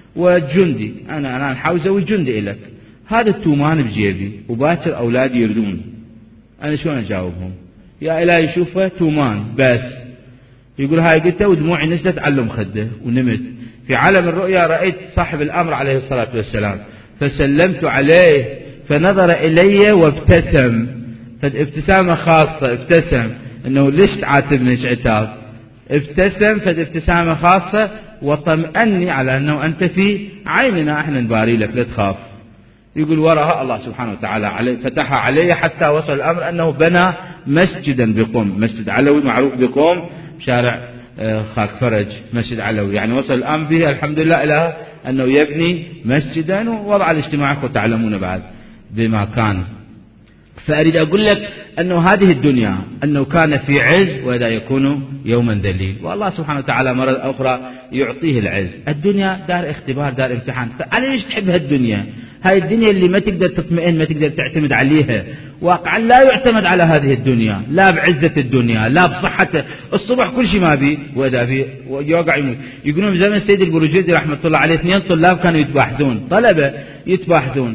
وجندي انا حاوز اسوي جندي الك، هذا التومان بجيبي وباكر اولادي يردون، انا شلون اجاوبهم؟ يا الهي شوفه تومان بس. يقول هاي قلت ودموعي نزلت على المخده ونمت. في عالم الرؤيا رأيت صاحب الأمر عليه الصلاة والسلام فسلمت عليه فنظر إلي وابتسم، فابتسامة خاصة، ابتسم انه ليش تعاتبني عتاب، ابتسم فابتسامة خاصة وطمأني على انه انت في عيننا احنا نباري لك لا تخاف. يقول وراها الله سبحانه وتعالى فتح علي حتى وصل الأمر أنه بنى مسجدا بقم، مسجد علوي معروف بقم شارع خاك فرج، مسجد علوي، يعني وصل الأمر به الحمد لله إلى أنه يبني مسجدا ووضع الاجتماع وتعلمون بعد بما كان. فأريد أقول لك أنه هذه الدنيا أنه كان في عز وإذا يكون يوما ذليل، والله سبحانه وتعالى مرة أخرى يعطيه العز. الدنيا دار اختبار، دار امتحان. فأنا ليش تحب هالدنيا؟ هاي الدنيا اللي ما تقدر تطمئن، ما تقدر تعتمد عليها، واقعا لا يعتمد على هذه الدنيا، لا بعزة الدنيا لا بصحته، الصبح كل شيء ما بي وإذا بي يوقع يموت. يقولون بزمن السيد البروجردي رحمة الله عليه 2 طلاب كانوا يتباحثون، طلبة يتباحثون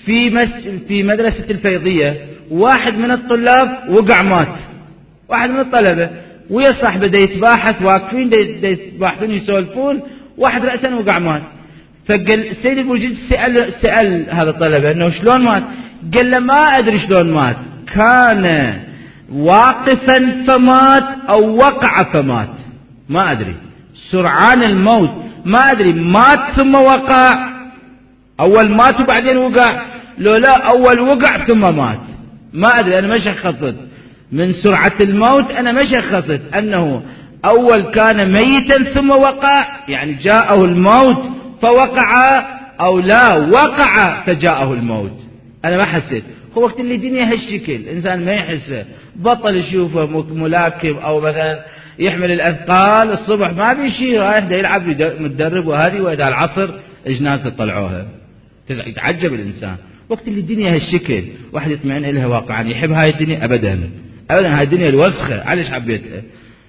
في مدرسة الفيضية، واحد من الطلاب وقع مات، واحد من الطلبة ويا صاحبه دا يتباحث واقفين دا يتباحثون يسولفون، واحد رأسا وقع مات. فقال السيد البروجردي سأل هذا الطلبة انه شلون مات؟ قال له ما ادري شلون مات، كان واقفا فمات او وقع فمات، ما ادري سرعان الموت، ما ادري مات ثم وقع، اول مات وبعدين وقع، لو لا اول وقع ثم مات، ما ادري انا ما شخصت من سرعة الموت، انا ما شخصت انه اول كان ميتا ثم وقع، يعني جاءه الموت فوقع، او لا وقع فجاءه الموت، انا ما حسيت. هو وقت اللي الدنيا هالشكل الانسان ما يحسه، بطل يشوفه ملاكم او مثلا يحمل الاثقال الصبح ما بيشي رايح دا يلعب متدرب وهذه، واذا العصر اجناس طلعوها، يتعجب الانسان. وقت اللي الدنيا هالشكل واحد يطمئن لها واقعا، يحب هاي الدنيا ابدا ابدا، هاي الدنيا الوسخه عليش حبيتها؟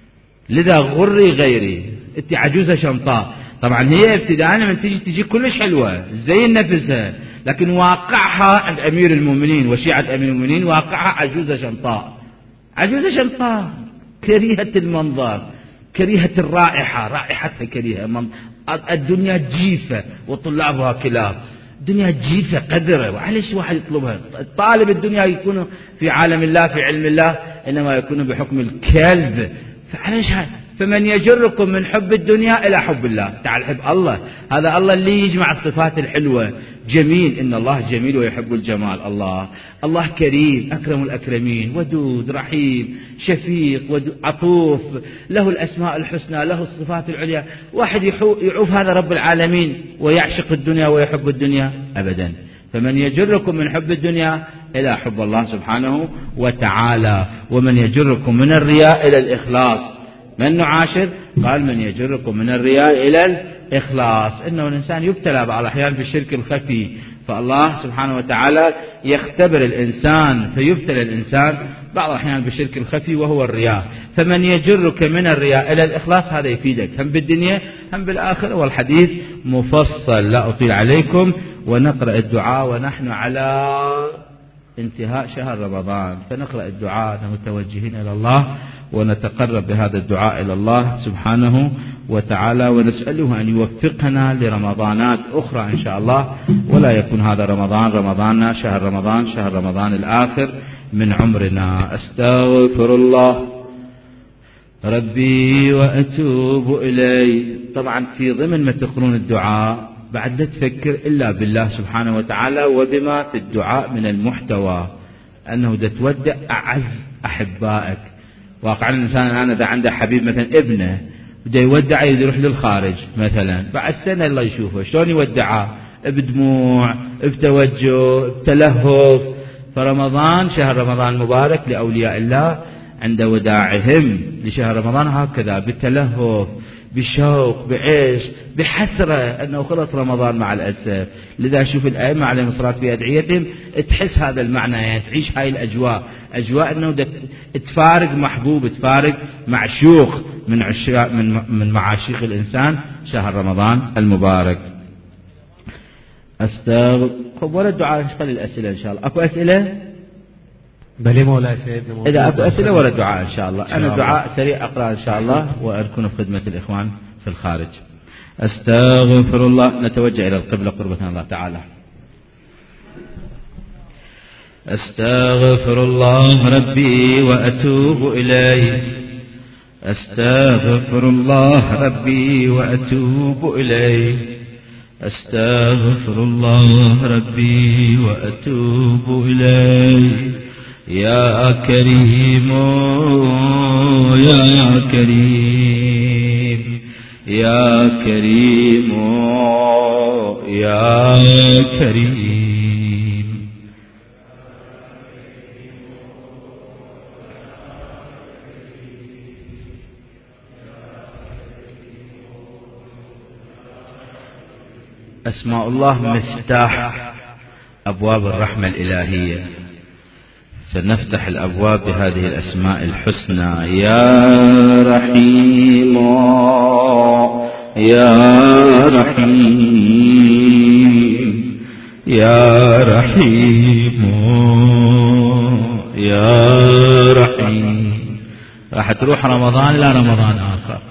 لذا غري غيري، انت عجوزه شمطاء. طبعا هي ابتداء من تجي كلش حلوه زي نفسها، لكن واقعها عند امير المؤمنين وشيعه امير المؤمنين واقعها عجوزه شمطاء، عجوزه شمطاء كريهه المنظر، كريهه الرائحه، رائحتها كريهه، الدنيا جيفه وطلابها كلاب، الدنيا جيفه قذره، وعليش واحد يطلبها؟ طالب الدنيا يكون في عالم الله في علم الله، انما يكون بحكم الكلب، فعليش هاي؟ فمن يجركم من حب الدنيا إلى حب الله، تعال حب الله، هذا الله اللي يجمع الصفات الحلوة، جميل، إن الله جميل ويحب الجمال، الله كريم أكرم الأكرمين، ودود رحيم شفيق عطوف، له الأسماء الحسنى، له الصفات العليا. واحد يعوف هذا رب العالمين ويعشق الدنيا ويحب الدنيا؟ أبدا. فمن يجركم من حب الدنيا إلى حب الله سبحانه وتعالى، ومن يجركم من الرياء إلى الإخلاص. من نعاشر؟ قال من يجركم من الرياء إلى الإخلاص، إنه الإنسان يبتلى بعض الأحيان بالشرك الخفي، فالله سبحانه وتعالى يختبر الإنسان فيبتلى الإنسان بعض الأحيان بالشرك الخفي وهو الرياء. فمن يجرك من الرياء إلى الإخلاص هذا يفيدك هم بالدنيا هم بالآخرة، والحديث مفصل لا أطيل عليكم. ونقرأ الدعاء ونحن على انتهاء شهر رمضان، فنقرأ الدعاء متوجهين إلى الله، ونتقرب بهذا الدعاء إلى الله سبحانه وتعالى، ونسأله أن يوفقنا لرمضانات أخرى إن شاء الله، ولا يكون هذا رمضاننا شهر رمضان الآخر من عمرنا. أستغفر الله ربي وأتوب إليه. طبعا في ضمن ما تقرون الدعاء بعد لا تفكر إلا بالله سبحانه وتعالى وبما في الدعاء من المحتوى، أنه دا تودع أعز أحبائك. واقعا الإنسان الآن إذا عنده حبيب مثلا ابنه بده يودعه يروح للخارج مثلا، بعد سنة الله يشوفه شلون يودعه، بدموع بتوجه بتلهف. فرمضان شهر رمضان مبارك لأولياء الله عند وداعهم لشهر رمضان هكذا بالتلهف بشوق بعيش بحسرة أنه خلص رمضان مع الأسف. لذا شوف الأئمة عليهم الصلاة في أدعيتهم تحس هذا المعنى، يعني تعيش هاي الأجواء، أجواء أنه تفارق محبوب، تفارق معشوق من معاشيق الإنسان شهر رمضان المبارك. أستغفر. ولا الدعاء نشغل الأسئلة إن شاء الله. أكو أسئلة؟ بلي مولاي سيدنا. إذا أكو أسئلة ولا الدعاء إن شاء الله. أنا دعاء سريع أقرأ إن شاء الله وأكون في خدمة الإخوان في الخارج. أستغفر الله. نتوجه إلى القبلة قربة الله تعالى. أستغفر الله ربي وأتوب إليه. أستغفر الله ربي وأتوب إليه. أستغفر الله ربي وأتوب إليه. يا كريم يا كريم يا كريم يا كريم. أسماء الله مفتاح أبواب الرحمة الإلهية، فنفتح الأبواب بهذه الأسماء الحسنى: يا رحيم يا رحيم يا رحيم يا رحيم. راح تروح رمضان إلى رمضان آخر.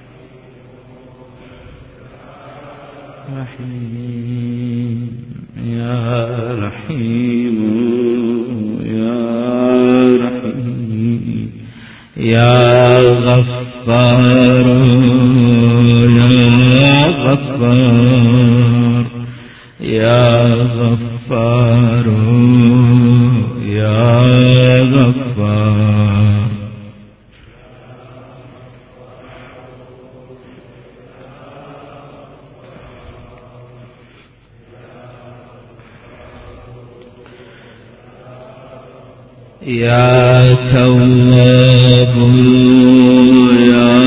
رحيم يا رحيم يا رحيم يا غفار يا غفار يا غفار يا غفار. يا تواب يا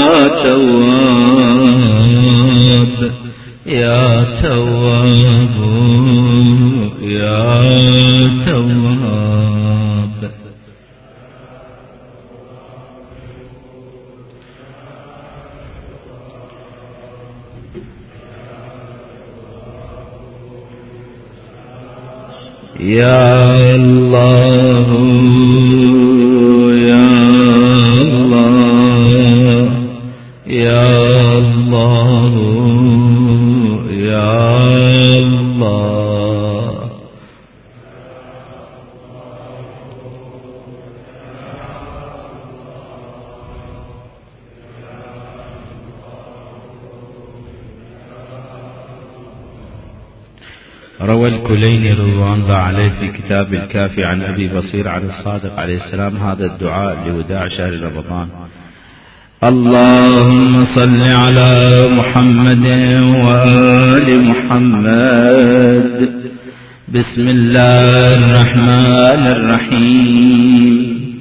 تواب يا تواب يا تواب. يا الله يا الله يا الله يا الله. روى الكليني رضوان الله عليه في كتاب الكافي عن أبي بصير عن الصادق عليه السلام هذا الدعاء لوداع شهر رمضان: اللهم صل على محمد وآل محمد. بسم الله الرحمن الرحيم.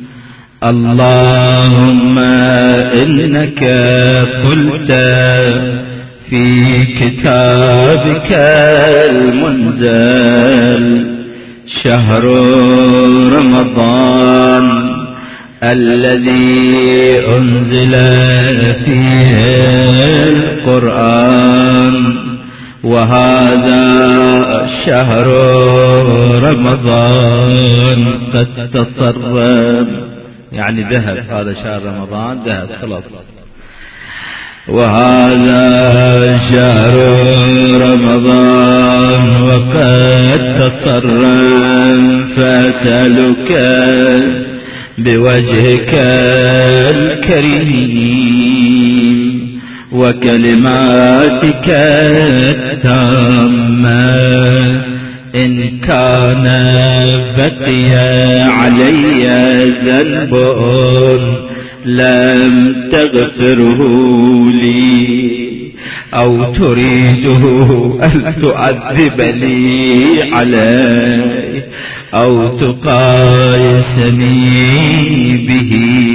اللهم إنك قلت في كتابك المنزل: شهر رمضان الذي أنزل فيه القرآن، وهذا شهر رمضان قد تصرم، يعني ذهب، هذا شهر رمضان ذهب خلاص. وهذا شهر رمضان وقد تصرم، فأسألك بوجهك الكريم وكلماتك التامة إن كان بقي علي ذنب لم تغفره لي، أو تريده أن تعذبني عليه، أو تقايسني به،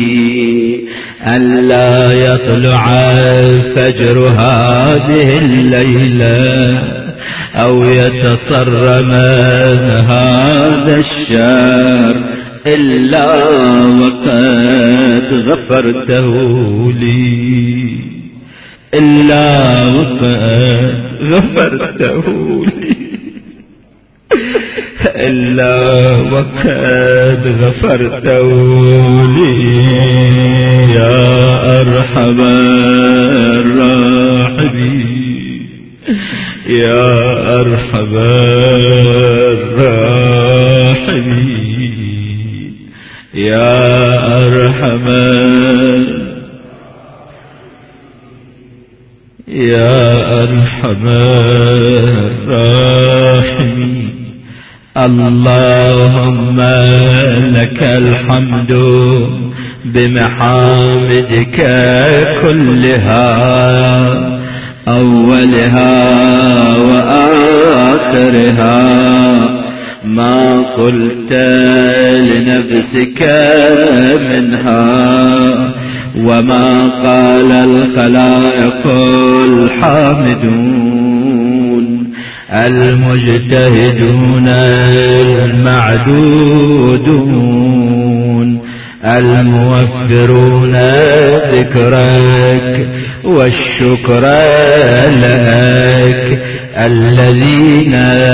ألا يطلع فجر هذه الليلة أو يتصرم هذا الشهر إلا وقد غفرته لي، إلا وقد غفرته لي، إلا وقد غفرته لي يا أرحم الراحمين يا أرحم الراحمين يا أرحم الراحمين. اللهم لك الحمد بمحامدك كلها، أولها وآخرها، ما قلت لنفسك منها وما قال الخلائق الحامدون، المجتهدون المعدودون الموفرون ذكرك والشكر لك الذين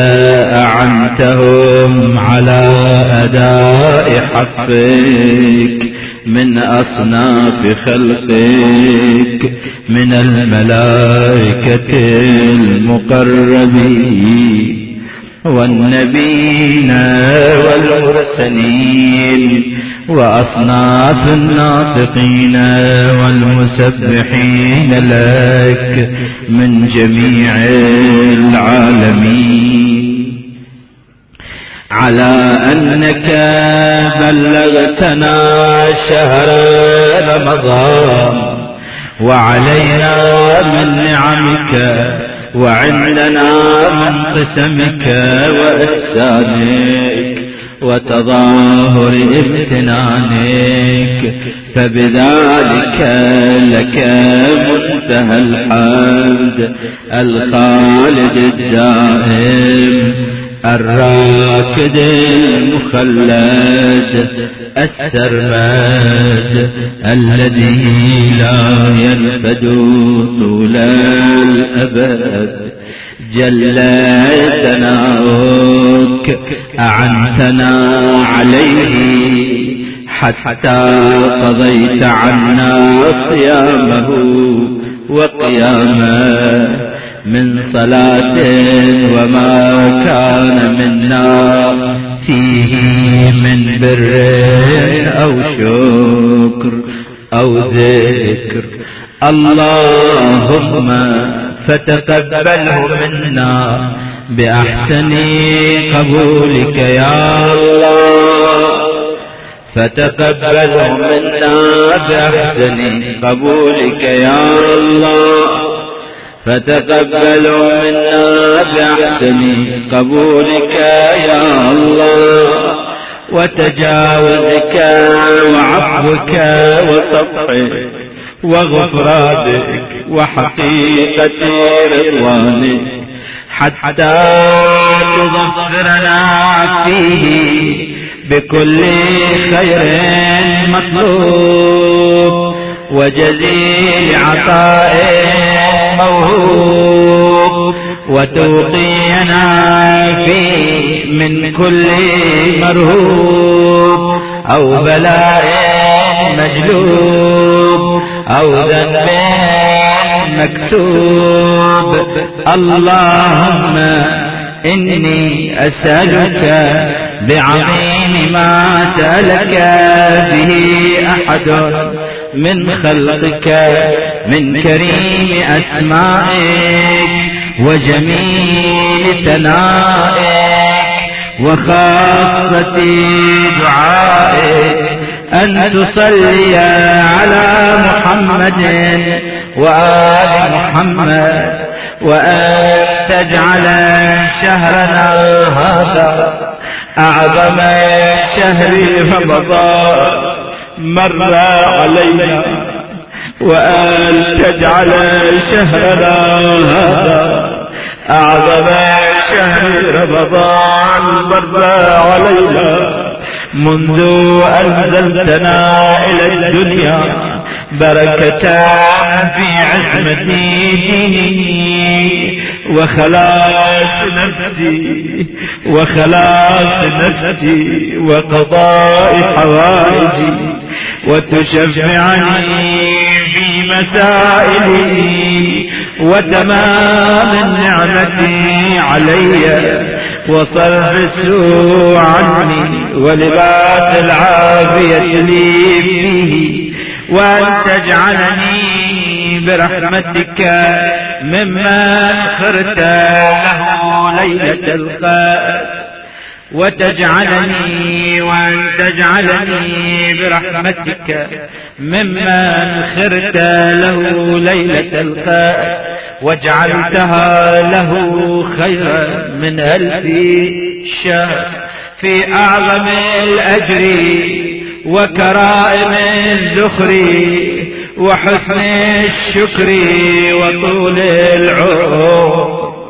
أعنتهم على أداء حقك من أصناف خلقك من الملائكة المقربين والنبيين والمرسلين وأصناف الناطقين والمسبحين لك من جميع العالمين على أنك بلغتنا شهر رمضان وعلينا من نعمك وعندنا من قسمك وإحسانك وتظاهر امتنانك فبذلك لك منتهى الحمد الخالد الدائم الراكد المخلد السرمد الذي لا ينفد طول الأبد جل ثناؤك أعنتنا عليه حتى قضيت عنا صيامه وقيامه من صلاة وما كان منا فيه من بر أو شكر أو ذكر اللهم فتقبله منا بأحسن قبولك يا الله فتقبله منا بأحسن قبولك يا الله فتقبلوا منا بأحسن قبولك يا الله وتجاوزك وعفوك وصفحك وغفرانك وحقيقة رضوانك حتى تظفرنا فيه بكل خير مطلوب وجزيل عطاء موهوب وتوقينا فيه من كل مرهوب أو بلاء مجلوب أو ذنب مكتوب اللهم إني أسألك بعظيم ما سألك به أحد من خلقك من كريم أسمائك وجميل ثنائك وخاصة دعائك أن تصلي على محمد وآل محمد وأن تجعل شهرنا هذا أعظم شهر رمضان مر علينا وأن تجعل شهرنا هذا أعظم شهر رمضان مر علينا منذ أنزلتنا إلى الدنيا بركة في عصمة ديني وخلاص نفسي وقضاء حوائجي وتشفعني في مسائلي وتمام النعمة علي وصرف السوء عني ولباس العافية لي فيه وأن تجعلني برحمتك ممن اخترت له ليلة القدر وأن تجعلني برحمتك ممن اخترت له ليلة القدر وجعلتها له خيرا من 1000 شهر في أعظم الأجر وكرائم الذخر وحسن الشكر وطول العمر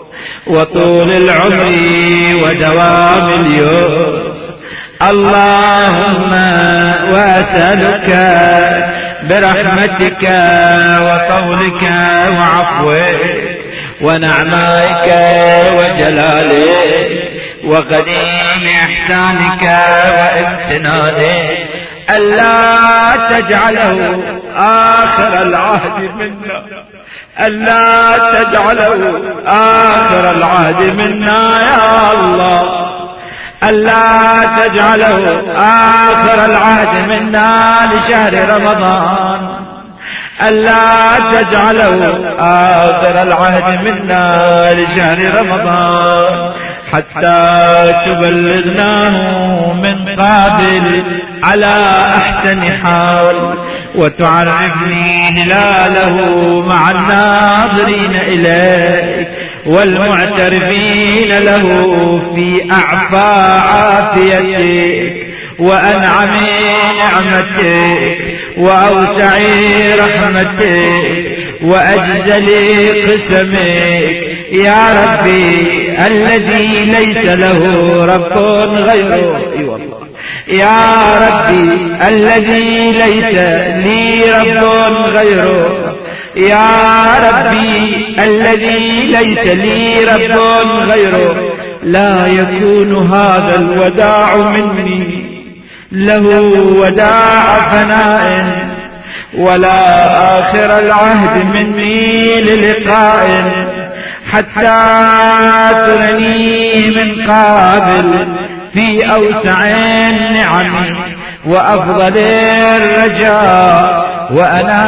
وطول العمر ودوام اليوم. اللهم وأسألك برحمتك وطولك وعفوك ونعمائك وجلالك وقديم إحسانك وامتنانك ألا تجعله آخر العهد منا، ألا تجعله آخر العهد منا يا الله، ألا تجعله آخر العهد منا لشهر رمضان، ألا تجعله آخر العهد منا لشهر رمضان، حتى تبلغناه من قابل على أحسن حال، وتعرفني هلاله مع الناظرين إليك والمعترفين له في أعفى عافيتك وأنعم نعمتك وأوسع رحمتك وأجزل قسمك يا ربي الذي ليس له رب غيره، يا ربي الذي ليس لي رب غيره، يا ربي الذي ليس لي رب غيره. لا يكون هذا الوداع مني له وداع فناء، ولا آخر العهد مني للقاء، حتى ترني من قابل في أوسع النعم وأفضل الرجاء، وأنا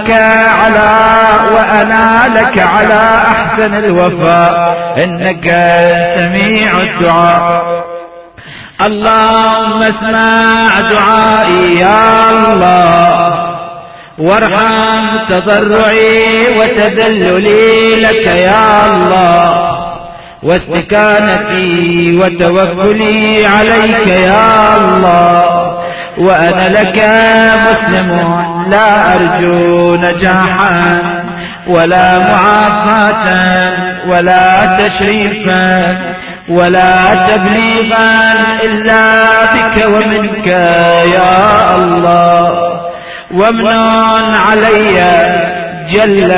لك على أحسن الوفاء، إنك سميع الدعاء. اللهم اسمع دعائي يا الله، وارحم تضرعي وتذللي لك يا الله، واستكانتي وتوكلي عليك يا الله، وأنا لك مسلم لا أرجو نجاحا ولا معافاة ولا تشريفا ولا تبليغا إلا بك ومنك يا الله. وامنن علي جل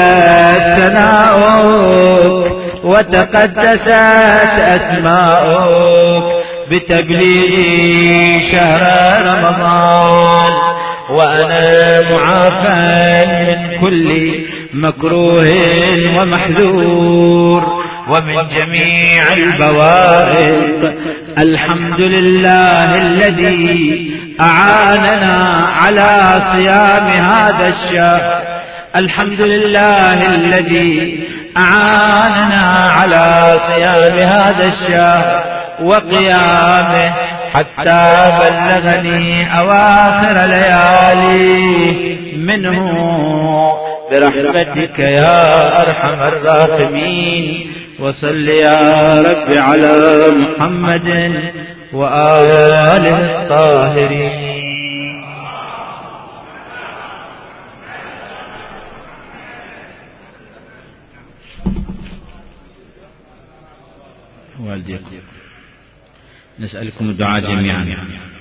ثناؤك وتقدست أسماؤك بتبليغ شهر رمضان، وأنا معافى من كل مكروه ومحذور ومن جميع البوائق. الحمد لله الذي أعاننا على صيام هذا الشهر، الحمد لله الذي أعاننا على صيام هذا الشهر وقيامه حتى بلغني أواخر ليالي منه برحمتك يا أرحم الراحمين. وصل يا رب على محمد وآله الطاهرين. والديكم نسألكم الدعاء جميعا.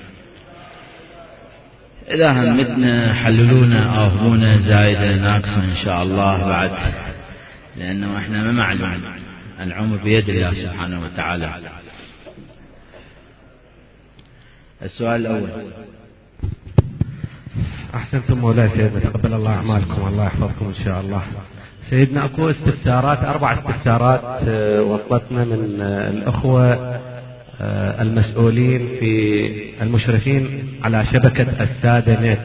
إذا همتنا حللونا أو هبونا زايدة ناقصة إن شاء الله بعد، لأنه إحنا ما معلوم، العمر بيد الله سبحانه وتعالى. السؤال الأول. أحسنتم مولاي سيدنا، تقبل الله أعمالكم والله يحفظكم إن شاء الله. سيدنا أكو استفسارات، 4 استفسارات وصلتنا من الأخوة المسؤولين في المشرفين على شبكة السادة نت.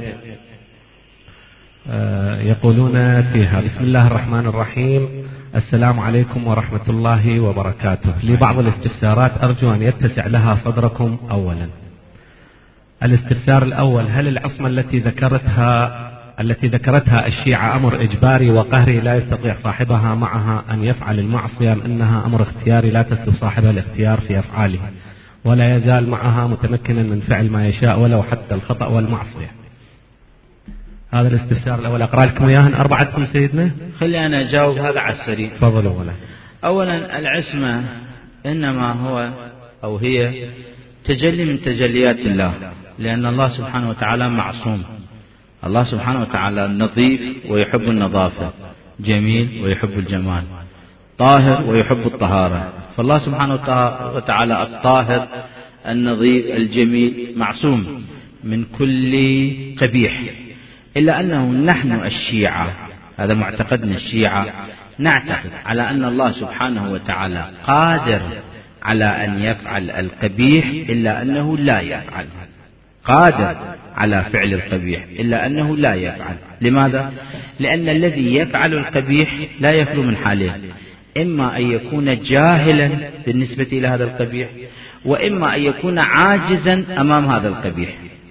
يقولون فيها: بسم الله الرحمن الرحيم، السلام عليكم ورحمة الله وبركاته. لي بعض الاستفسارات أرجو أن يتسع لها صدركم. أولا، الاستفسار الأول: هل العصمة التي ذكرتها الشيعة أمر إجباري وقهري لا يستطيع صاحبها معها أن يفعل المعصية، أم أنها أمر اختياري لا تسلب صاحبها الاختيار في أفعاله ولا يزال معها متمكنا من فعل ما يشاء ولو حتى الخطأ والمعصية؟ هذا الاستفسار الأول. أقرأ لكم إياهن 4 سيدنا. خلي أنا أجاوب هذا على السريع. تفضلوا ولا. أولا العصمة إنما هو أو هي تجلي من تجليات الله، لأن الله سبحانه وتعالى معصوم. الله سبحانه وتعالى نظيف ويحب النظافة، جميل ويحب الجمال، طاهر ويحب الطهارة. فالله سبحانه وتعالى الطاهر النظيف الجميل معصوم من كل قبيح، إلا أنه نحن الشيعة، هذا معتقدنا الشيعة، نعتقد على أن الله سبحانه وتعالى قادر على أن يفعل القبيح إلا أنه لا يفعل، قادر على فعل القبيح إلا أنه لا يفعل. لماذا؟ لأن الذي يفعل القبيح لا يخلو من حالين: إما أن يكون جاهلا بالنسبة إلى هذا القبيح، وإما أن يكون عاجزا أمام هذا القبيح.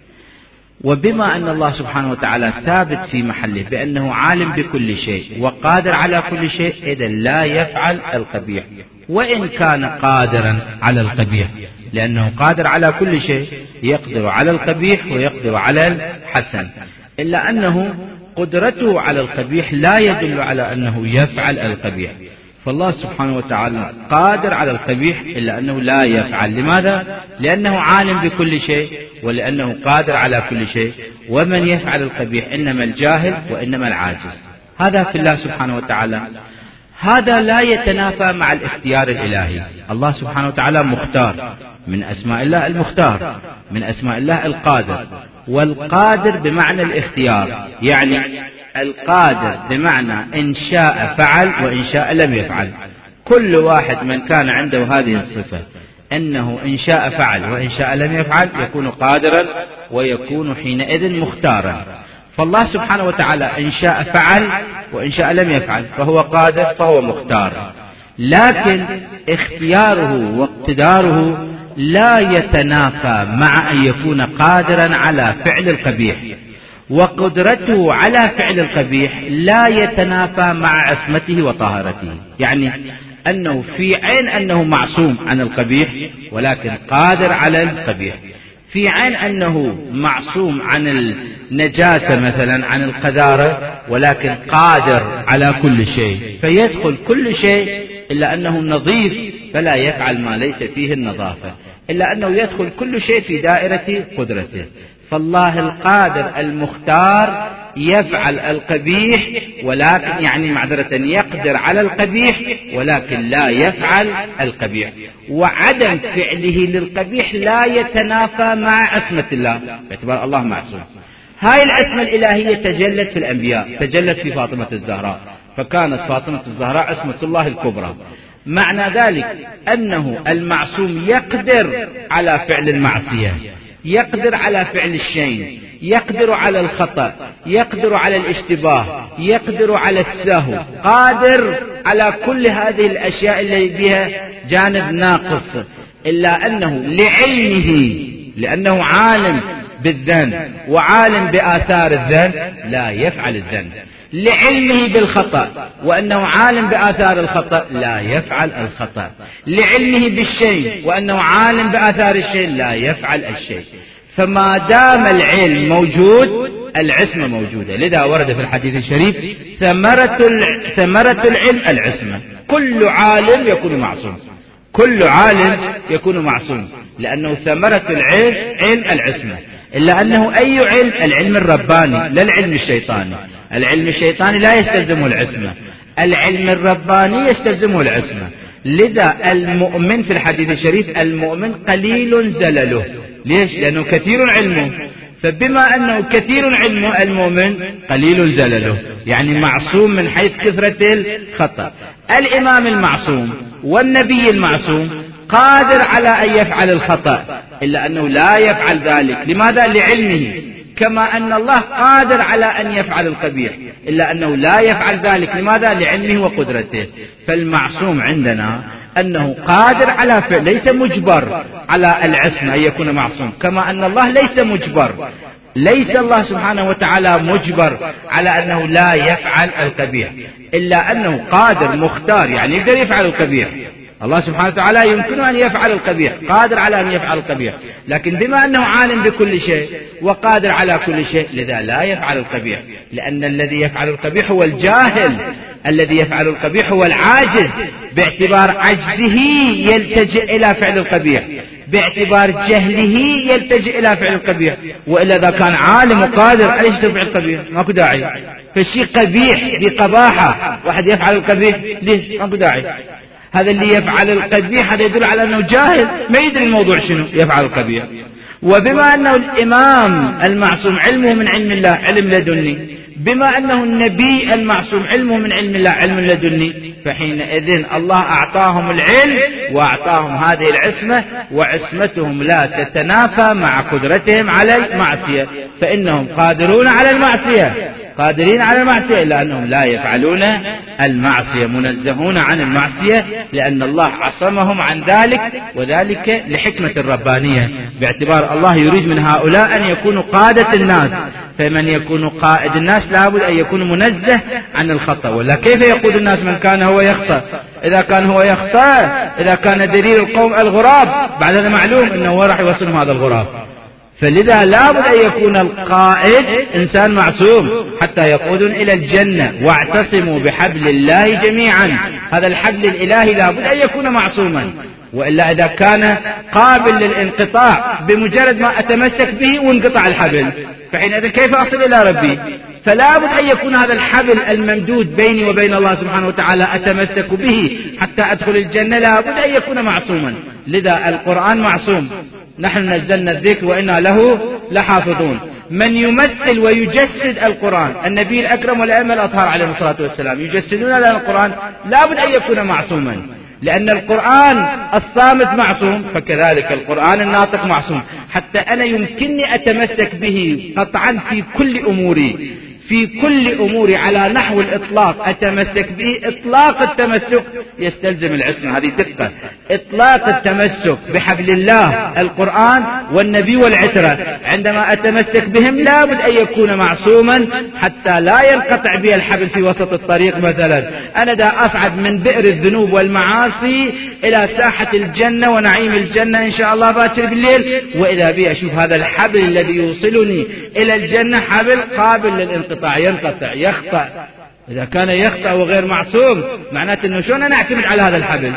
وبما أن الله سبحانه وتعالى ثابت في محله بأنه عالم بكل شيء وقادر على كل شيء، إذن لا يفعل القبيح وإن كان قادرا على القبيح، لأنه قادر على كل شيء، يقدر على القبيح ويقدر على الحسن، إلا أنه قدرته على القبيح لا يدل على أنه يفعل القبيح. فالله سبحانه وتعالى قادر على القبيح إلا أنه لا يفعل. لماذا؟ لأنه عالم بكل شيء ولأنه قادر على كل شيء، ومن يفعل القبيح إنما الجاهل وإنما العاجز. هذا في الله سبحانه وتعالى. هذا لا يتنافى مع الاختيار الإلهي. الله سبحانه وتعالى مختار، من أسماء الله المختار، من أسماء الله القادر. والقادر بمعنى الاختيار، يعني القادر بمعنى إن شاء فعل وإن شاء لم يفعل. كل واحد من كان عنده هذه الصفة أنه إن شاء فعل وإن شاء لم يفعل يكون قادرا ويكون حينئذ مختارا. فالله سبحانه وتعالى إن شاء فعل وإن شاء لم يفعل فهو قادر فهو مختار، لكن اختياره واقتداره لا يتنافى مع أن يكون قادرا على فعل القبيح، وقدرته على فعل القبيح لا يتنافى مع عصمته وطهارته. يعني أنه في عين أنه معصوم عن القبيح ولكن قادر على القبيح، في عين أنه معصوم عن النجاسة مثلا، عن القذارة، ولكن قادر على كل شيء، فيدخل كل شيء إلا أنه نظيف فلا يفعل ما ليس فيه النظافة، إلا أنه يدخل كل شيء في دائرة قدرته. فالله القادر المختار يفعل القبيح، ولكن يعني معذرة يقدر على القبيح ولكن لا يفعل القبيح، وعدم فعله للقبيح لا يتنافى مع عصمة الله باعتبار الله معصوم. هاي العصمة الإلهية تجلت في الأنبياء، تجلت في فاطمة الزهراء، فكانت فاطمة الزهراء عصمة الله الكبرى. معنى ذلك أنه المعصوم يقدر على فعل المعصية، يقدر على فعل الشيء، يقدر على الخطأ، يقدر على الاشتباه، يقدر على السهو، قادر على كل هذه الأشياء اللي بها جانب ناقص، إلا أنه لعلمه، لأنه عالم بالذنب وعالم بآثار الذنب لا يفعل الذنب، لعلمه بالخطأ وأنه عالم بآثار الخطأ لا يفعل الخطأ، لعلمه بالشيء وأنه عالم بآثار الشيء لا يفعل الشيء. فما دام العلم موجود العصمة موجودة. لذا ورد في الحديث الشريف ثمرة العلم العصمة. كل عالم يكون معصوم، كل عالم يكون معصوم، لأنه ثمرة العلم علم العصمة. إلا أنه أي علم؟ العلم الرباني لا العلم الشيطاني. العلم الشيطاني لا يستلزمه العصمة، العلم الرباني يستلزمه العصمة. لذا المؤمن في الحديث الشريف المؤمن قليل زلله. ليش؟ لأنه كثير علمه، فبما أنه كثير علمه المؤمن قليل زلله، يعني معصوم من حيث كثرة الخطأ. الإمام المعصوم والنبي المعصوم قادر على أن يفعل الخطأ، إلا أنه لا يفعل ذلك. لماذا؟ لعلمه. كما أن الله قادر على أن يفعل القبيح، إلا أنه لا يفعل ذلك. لماذا؟ لعلمه وقدرته. فالمعصوم عندنا أنه قادر على فعل، ليس مجبر على العصمة أن يكون معصوم، كما أن الله ليس مجبر، ليس الله سبحانه وتعالى مجبر على أنه لا يفعل القبيح، إلا أنه قادر مختار، يعني يقدر يفعل القبيح. الله سبحانه وتعالى يمكنه أن يفعل القبيح، قادر على أن يفعل القبيح، لكن بما أنه عالم بكل شيء وقادر على كل شيء لذا لا يفعل القبيح، لأن الذي يفعل القبيح هو الجاهل الذي يفعل القبيح هو العاجز، باعتبار عجزه يلتجئ إلى فعل القبيح، باعتبار جهله يلتجئ إلى فعل القبيح. وإلا إذا كان عالم وقادر على فعل القبيح ماكو داعي. فالشيء قبيح بقباحة واحد يفعل القبيح ليش؟ ماكو داعي. هذا اللي يفعل القبيح هذا يدل على أنه جاهل ما يدري الموضوع شنو يفعل القبيح. وبما أنه الإمام المعصوم علمه من علم الله علم لدني، بما أنه النبي المعصوم علمه من علم الله علم لدني، فحينئذ الله أعطاهم العلم وأعطاهم هذه العصمة، وعصمتهم لا تتنافى مع قدرتهم على المعصية، فإنهم قادرون على المعصية، قادرين على المعصية، إلا أنهم لا يفعلون المعصية، منزهون عن المعصية، لأن الله عصمهم عن ذلك، وذلك لحكمة ربانية، باعتبار الله يريد من هؤلاء أن يكونوا قادة الناس. فمن يكون قائد الناس لابد أن يكون منزه عن الخطأ. ولا كيف يقود الناس من كان هو يخطأ؟ إذا كان هو يخطأ، إذا كان دليل القوم الغراب، بعد هذا معلوم أنه هو راح يوصلهم هذا الغراب. فلذا لابد أن يكون القائد إنسان معصوم حتى يقودون إلى الجنة. واعتصموا بحبل الله جميعا، هذا الحبل الإلهي لابد أن يكون معصوما، وإلا إذا كان قابل للانقطاع بمجرد ما أتمسك به وانقطع الحبل، فحينئذ كيف أصل إلى ربي؟ فلابد أن يكون هذا الحبل الممدود بيني وبين الله سبحانه وتعالى أتمسك به حتى أدخل الجنة، لابد أن يكون معصوما. لذا القرآن معصوم، نحن نزلنا الذكر وإنا له لحافظون. من يمثل ويجسد القرآن النبي الأكرم والأئمة الأطهار عليهم الصلاة والسلام يجسدون لنا القرآن، لابد أن يكون معصوما، لأن القرآن الصامت معصوم، فكذلك القرآن الناطق معصوم. حتى أنا يمكنني أتمسك به قطعا في كل أموري، في كل أموري على نحو الإطلاق أتمسك به. إطلاق التمسك يستلزم العصمة، هذه دقة. إطلاق التمسك بحبل الله القرآن والنبي والعترة عندما أتمسك بهم لابد أن يكون معصوما حتى لا ينقطع بي الحبل في وسط الطريق. مثلا أنا دا أصعد من بئر الذنوب والمعاصي إلى ساحة الجنة ونعيم الجنة إن شاء الله باكر بالليل، وإذا بي أشوف هذا الحبل الذي يوصلني إلى الجنة حبل قابل للانقطاع، ينقطع، يخطأ. إذا كان يخطأ وغير معصوم معناته أنه شلون أنا أعتمد على هذا الحبل؟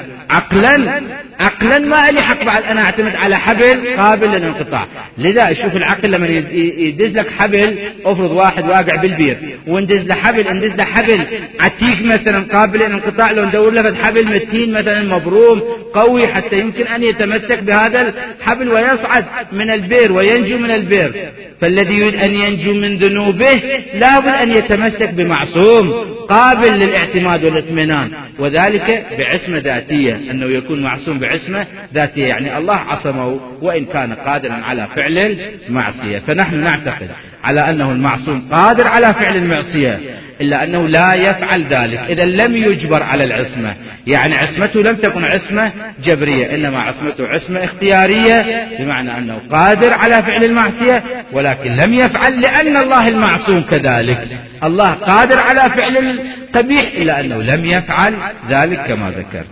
عقلا ما لي حق بعد أنا أعتمد على حبل قابل للانقطاع. لذا شوف العقل لما يدز لك حبل، أفرض واحد واقع بالبير وندز له حبل عتيق مثلا قابل للانقطاع، لو ندور له حبل متين مثلا مبروم قوي حتى يمكن أن يتمسك بهذا الحبل ويصعد من البير وينجو من البير. فالذي يريد أن ينجو من ذنوبه لابد أن يتمسك بمعصوم قابل للاعتماد والاطمئنان، وذلك بعصمة ذاتية، أنه يكون معصوم بعصمة ذاتية، يعني الله عصمه وإن كان قادرا على فعل المعصية. فنحن نعتقد على أنه المعصوم قادر على فعل المعصية، إلا أنه لا يفعل ذلك إذا لم يجبر على العصمة، يعني عصمته لم تكن عصمة جبرية، إنما عصمته عصمة اختيارية، بمعنى أنه قادر على فعل المعصية ولكن لم يفعل، لأن الله المعصوم كذلك، الله قادر على فعل القبيح إلا أنه لم يفعل ذلك كما ذكرت.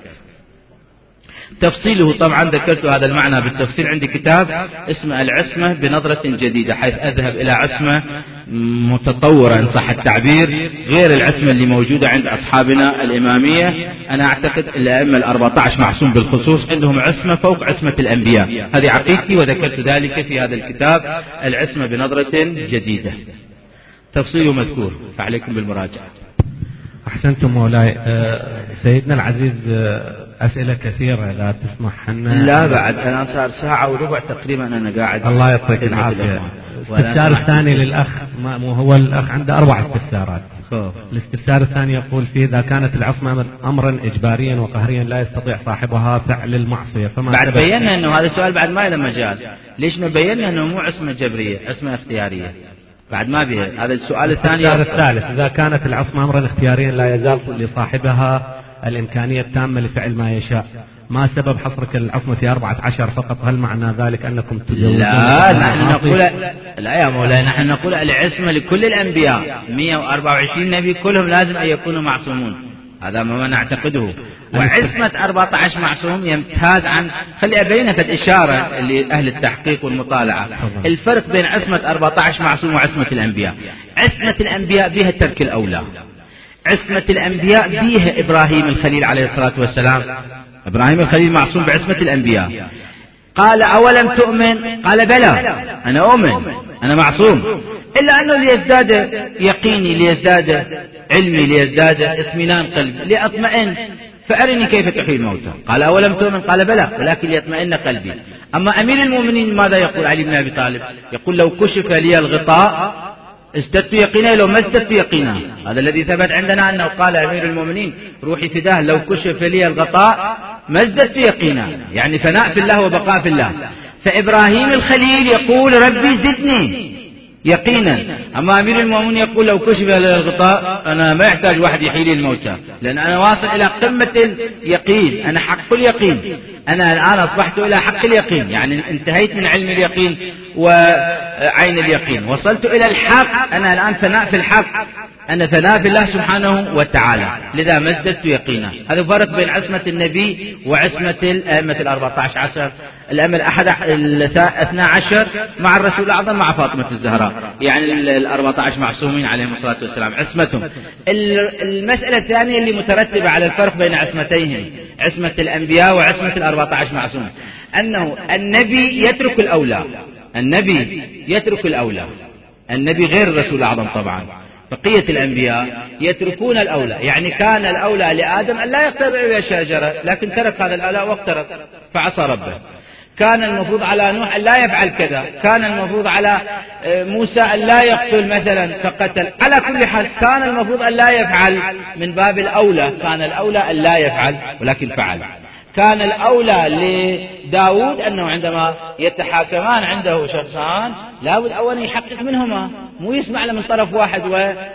تفصيله طبعا ذكرت هذا المعنى بالتفصيل، عندي كتاب اسمه العصمة بنظرة جديدة، حيث أذهب إلى عصمة متطورة إن صح التعبير، غير العصمة اللي موجودة عند أصحابنا الإمامية. أنا أعتقد الأئمة 14 معصوم بالخصوص عندهم عصمة فوق عصمة الأنبياء، هذه عقيدتي وذكرت ذلك في هذا الكتاب العصمة بنظرة جديدة، تفصيله مذكور، فعليكم بالمراجعة. أحسنتم مولاي. سيدنا العزيز أسئلة كثيرة لا تسمح لنا. لا بعد أنا صار ساعة وربع تقريبا أنا قاعد. الله يعطيك العافية. الاستفسار الثاني للأخ، مو هو الأخ عنده 4 استفسارات. الاستفسار الثاني يقول فيه: إذا كانت العصمة أمرا إجباريا وقهريا لا يستطيع صاحبها فعل المعصية، فما بعد بينا أنه هذا السؤال بعد ما له مجال. ليش نبينا أنه مو عصمة جبرية، عصمة اختيارية؟ بعد ما بيه هذا السؤال الثاني. الثالث: إذا كانت العصمة أمرا اختياريا لا يزال لصاحبها الإمكانية التامة لفعل ما يشاء، ما سبب حصرك العصمة في 14 فقط؟ هل معنى ذلك أنكم تجوزون؟ لا نحن نقول لا يا مولاي، نحن نقول العصمة لكل الأنبياء 124 نبي كلهم لازم أن يكونوا معصومون، هذا ما نعتقده. وعصمة 14 معصوم يمتاز عن، خلي أبينك الإشارة لأهل التحقيق والمطالعة. الفرق بين عصمة 14 معصوم وعصمة الأنبياء: عصمة الأنبياء بها ترك الأولى، عصمة الأنبياء بيها إبراهيم الخليل عليه الصلاة والسلام. إبراهيم الخليل معصوم بعصمة الأنبياء. قال أولم تؤمن؟ قال بلى أنا أؤمن أنا معصوم، إلا أنه ليزداد يقيني، ليزداد علمي، ليزداد اطمئنان قلبي، لأطمئن، فأرني كيف تحيي الموتى. قال أولم تؤمن؟ قال بلى ولكن ليطمئن قلبي. أما أمير المؤمنين ماذا يقول علي بن أبي طالب؟ يقول لو كشف لي الغطاء ازددت يقينا، لو ما ازددت يقينا. هذا الذي ثبت عندنا أنه قال أمير المؤمنين روحي فداه لو كشف لي الغطاء ما ازددت يقينا، يعني فناء في الله وبقاء في الله. فإبراهيم الخليل يقول ربي زدني يقينا، أما أمير المؤمنين يقول لو كشف لي الغطاء أنا ما يحتاج واحد يحيي لي الموتى، لأن أنا واصل إلى قمة اليقين، أنا حق اليقين، أنا الآن أصبحت إلى حق اليقين، يعني انتهيت من علم اليقين وعين اليقين، وصلت إلى الحق، أنا الآن فناء في الحق، أنا فناء في الله سبحانه وتعالى، لذا ما ازددت يقينا. هذا فرق بين عصمة النبي وعصمة الأئمة 14 الأئمة 12 مع الرسول الأعظم مع فاطمة الزهراء، يعني 14 معصومين عليهم الصلاة والسلام عصمتهم. المسألة الثانية اللي مترتبة على الفرق بين عصمتيهم، عصمة الأنبياء وعصمة 14 معصوم، أنه النبي يترك الأولى، النبي يترك الأولى، النبي غير الرسول الأعظم طبعا. بقية الأنبياء يتركون الأولى، يعني كان الأولى لآدم أن لا يقترب إلى الشجرة، لكن ترك هذا الأولى واقترب فعصى ربه. كان المفروض على نوح أن لا يفعل كذا، كان المفروض على موسى أن لا يقتل مثلا فقتل، على كل حال كان المفروض أن لا يفعل من باب الأولى، كان الأولى أن لا يفعل ولكن فعل. كان الأولى لداود أنه عندما يتحاكمان عنده شخصان لابد أولا يحقق منهما، مو يسمع له من طرف واحد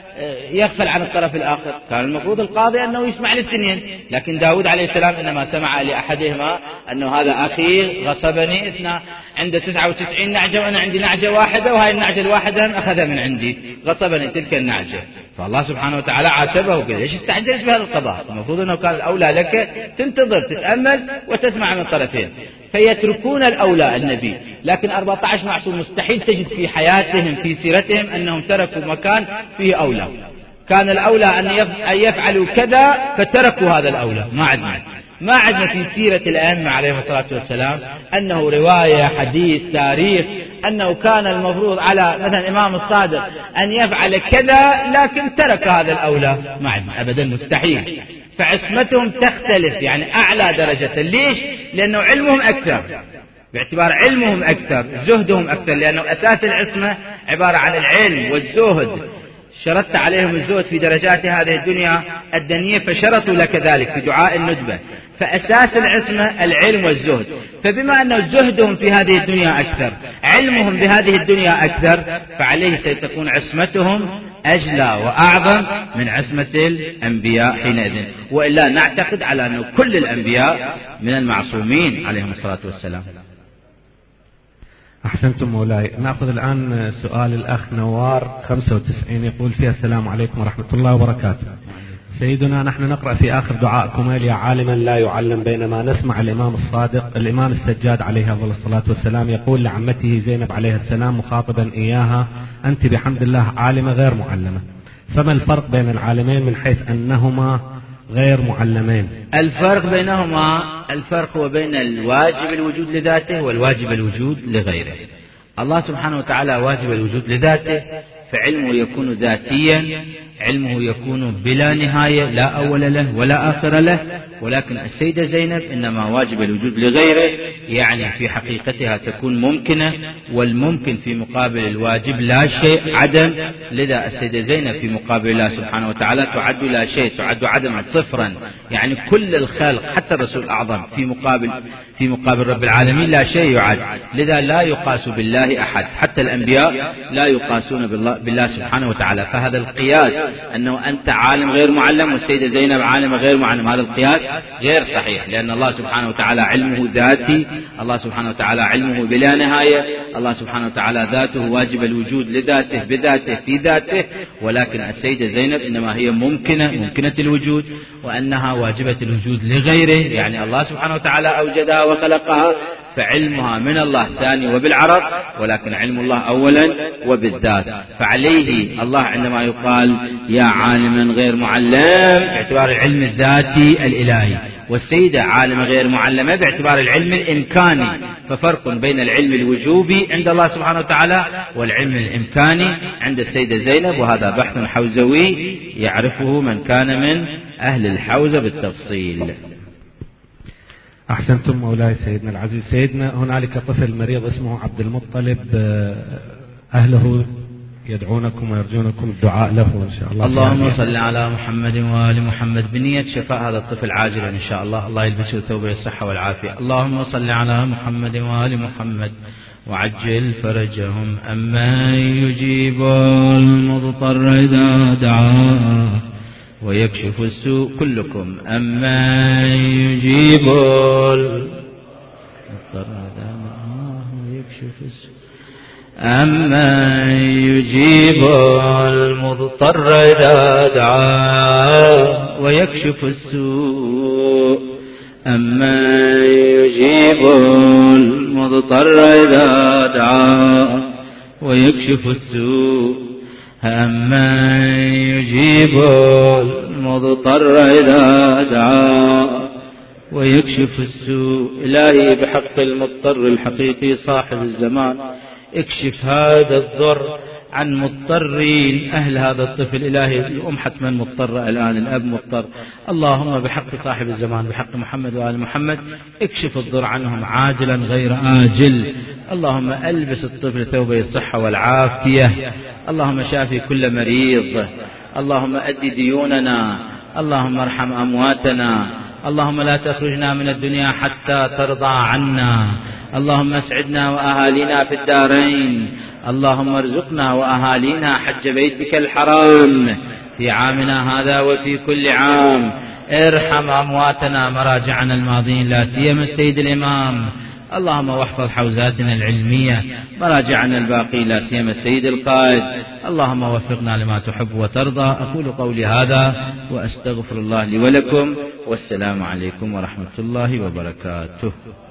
ويغفل عن الطرف الآخر. كان المفروض القاضي أنه يسمع للاثنين، لكن داود عليه السلام إنما سمع لأحدهما أنه هذا أخي غصبني عنده 99 نعجة وأنا عندي نعجة واحدة، وهذه النعجة الواحدة أخذها من عندي، غصبني تلك النعجة. فالله سبحانه وتعالى عاتبه كذا، ليش استعجلت بهذا القضاء؟ المفروض أنه كان الأولى لك تنتظر تتأمل وتسمع من الطرفين. فيتركون الأولى النبي، لكن 14 معصوم مستحيل تجد في حياتهم في سيرتهم أنهم تركوا مكان فيه أولى. كان الأولى أن يفعلوا كذا فتركوا هذا الأولى. ما عندنا في سيرة الأئمة عليهم الصلاة والسلام أنه رواية حديث تاريخ أنه كان المفروض على مثلا الإمام الصادق أن يفعل كذا لكن ترك هذا الأولى، ما عندنا أبدا، مستحيل. فعصمتهم تختلف، يعني أعلى درجة. ليش؟ لأنه علمهم أكثر، باعتبار علمهم أكثر، زهدهم أكثر، لأنه أساس العصمة عبارة عن العلم والزهد. شرطت عليهم الزهد في درجات هذه الدنيا الدنيا فشرطوا لك ذلك في دعاء الندبة. فأساس العصمة العلم والزهد، فبما أنه زهدهم في هذه الدنيا أكثر، علمهم بهذه الدنيا أكثر، فعليه ستكون عصمتهم أجلى وأعظم من عصمة الأنبياء حينئذ. وإلا نعتقد على أن كل الأنبياء من المعصومين عليهم الصلاة والسلام. أحسنتم مولاي. نأخذ الآن سؤال الأخ نوار 95 يقول فيها السلام عليكم ورحمة الله وبركاته. سيدنا نحن نقرأ في آخر دعائكم يا عالما لا يعلم، بينما نسمع الإمام الصادق الإمام السجاد عليه أفضل الصلاة والسلام يقول لعمته زينب عليه السلام مخاطبا إياها أنت بحمد الله عالمة غير معلمة، فما الفرق بين العالمين من حيث أنهما غير معلمين؟ الفرق بينهما الفرق هو بين الواجب الوجود لذاته والواجب الوجود لغيره. الله سبحانه وتعالى واجب الوجود لذاته، فعلمه يكون ذاتيا، علمه يكون بلا نهاية، لا أول له ولا آخر له. ولكن السيدة زينب إنما واجب الوجود لغيره، يعني في حقيقتها تكون ممكنة، والممكن في مقابل الواجب لا شيء، عدم. لذا السيدة زينب في مقابل الله سبحانه وتعالى تعد لا شيء، تعد عدما صفرا، يعني كل الخلق حتى الرسول الأعظم في مقابل رب العالمين لا شيء يعد. لذا لا يقاس بالله أحد، حتى الأنبياء لا يقاسون بالله سبحانه وتعالى. فهذا القياس أنه أنت عالم غير معلم والسيدة زينب عالمة غير معلم، هذا القياس غير صحيح، لأن الله سبحانه وتعالى علمه ذاتي، الله سبحانه وتعالى علمه بلا نهاية، الله سبحانه وتعالى ذاته واجب الوجود لذاته بذاته في ذاته. ولكن السيدة زينب إنما هي ممكنة الوجود، وأنها واجبة الوجود لغيره، يعني الله سبحانه وتعالى أوجدها وخلقها فعلمها من الله ثاني وبالعرض، ولكن علم الله أولا وبالذات. فعليه الله عندما يقال يا عالما غير معلم باعتبار العلم الذاتي الإلهي، والسيدة عالمة غير معلمة باعتبار العلم الإمكاني. ففرق بين العلم الوجوبي عند الله سبحانه وتعالى والعلم الإمكاني عند السيدة زينب، وهذا بحث حوزوي يعرفه من كان من أهل الحوزة بالتفصيل. أحسنتم مولاي سيدنا العزيز. سيدنا هنالك طفل مريض اسمه عبد المطلب، أهله يدعونكم ويرجونكم الدعاء له إن شاء الله. اللهم صل على محمد وآل محمد بنية شفاء هذا الطفل عاجلا إن شاء الله، الله يلبسه التوبة والصحة والعافية. اللهم صل على محمد وآل محمد وعجل فرجهم. أما يجيب المضطر إذا دعاه ويكشف السوء كلكم. أما يجيب المضطر إذا دعاه ويكشف السوء. أما يجيب المضطر إذا دعاه ويكشف السوء. أما يجيب المضطر إذا دعاه ويكشف السوء. أما يجيب المضطر إذا دعاه ويكشف السوء. إلهي بحق المضطر الحقيقي صاحب الزمان اكشف هذا الضر عن مضطرين أهل هذا الطفل. إلهي الأم حتما مضطرة الآن، الأب مضطر. اللهم بحق صاحب الزمان بحق محمد وآل محمد اكشف الضر عنهم عاجلا غير آجل. اللهم ألبس الطفل ثوب الصحة والعافية. اللهم شافي كل مريض. اللهم أد ديوننا. اللهم ارحم أمواتنا. اللهم لا تخرجنا من الدنيا حتى ترضى عنا. اللهم اسعدنا وأهالينا في الدارين. اللهم ارزقنا وأهالينا حج بيتك الحرام في عامنا هذا وفي كل عام. ارحم أمواتنا مراجعنا الماضين لا سيما السيد الإمام. اللهم واحفظ حوزاتنا العلمية مراجعنا الباقي لا سيما السيد القائد. اللهم وفقنا لما تحب وترضى. أقول قولي هذا وأستغفر الله لي ولكم، والسلام عليكم ورحمة الله وبركاته.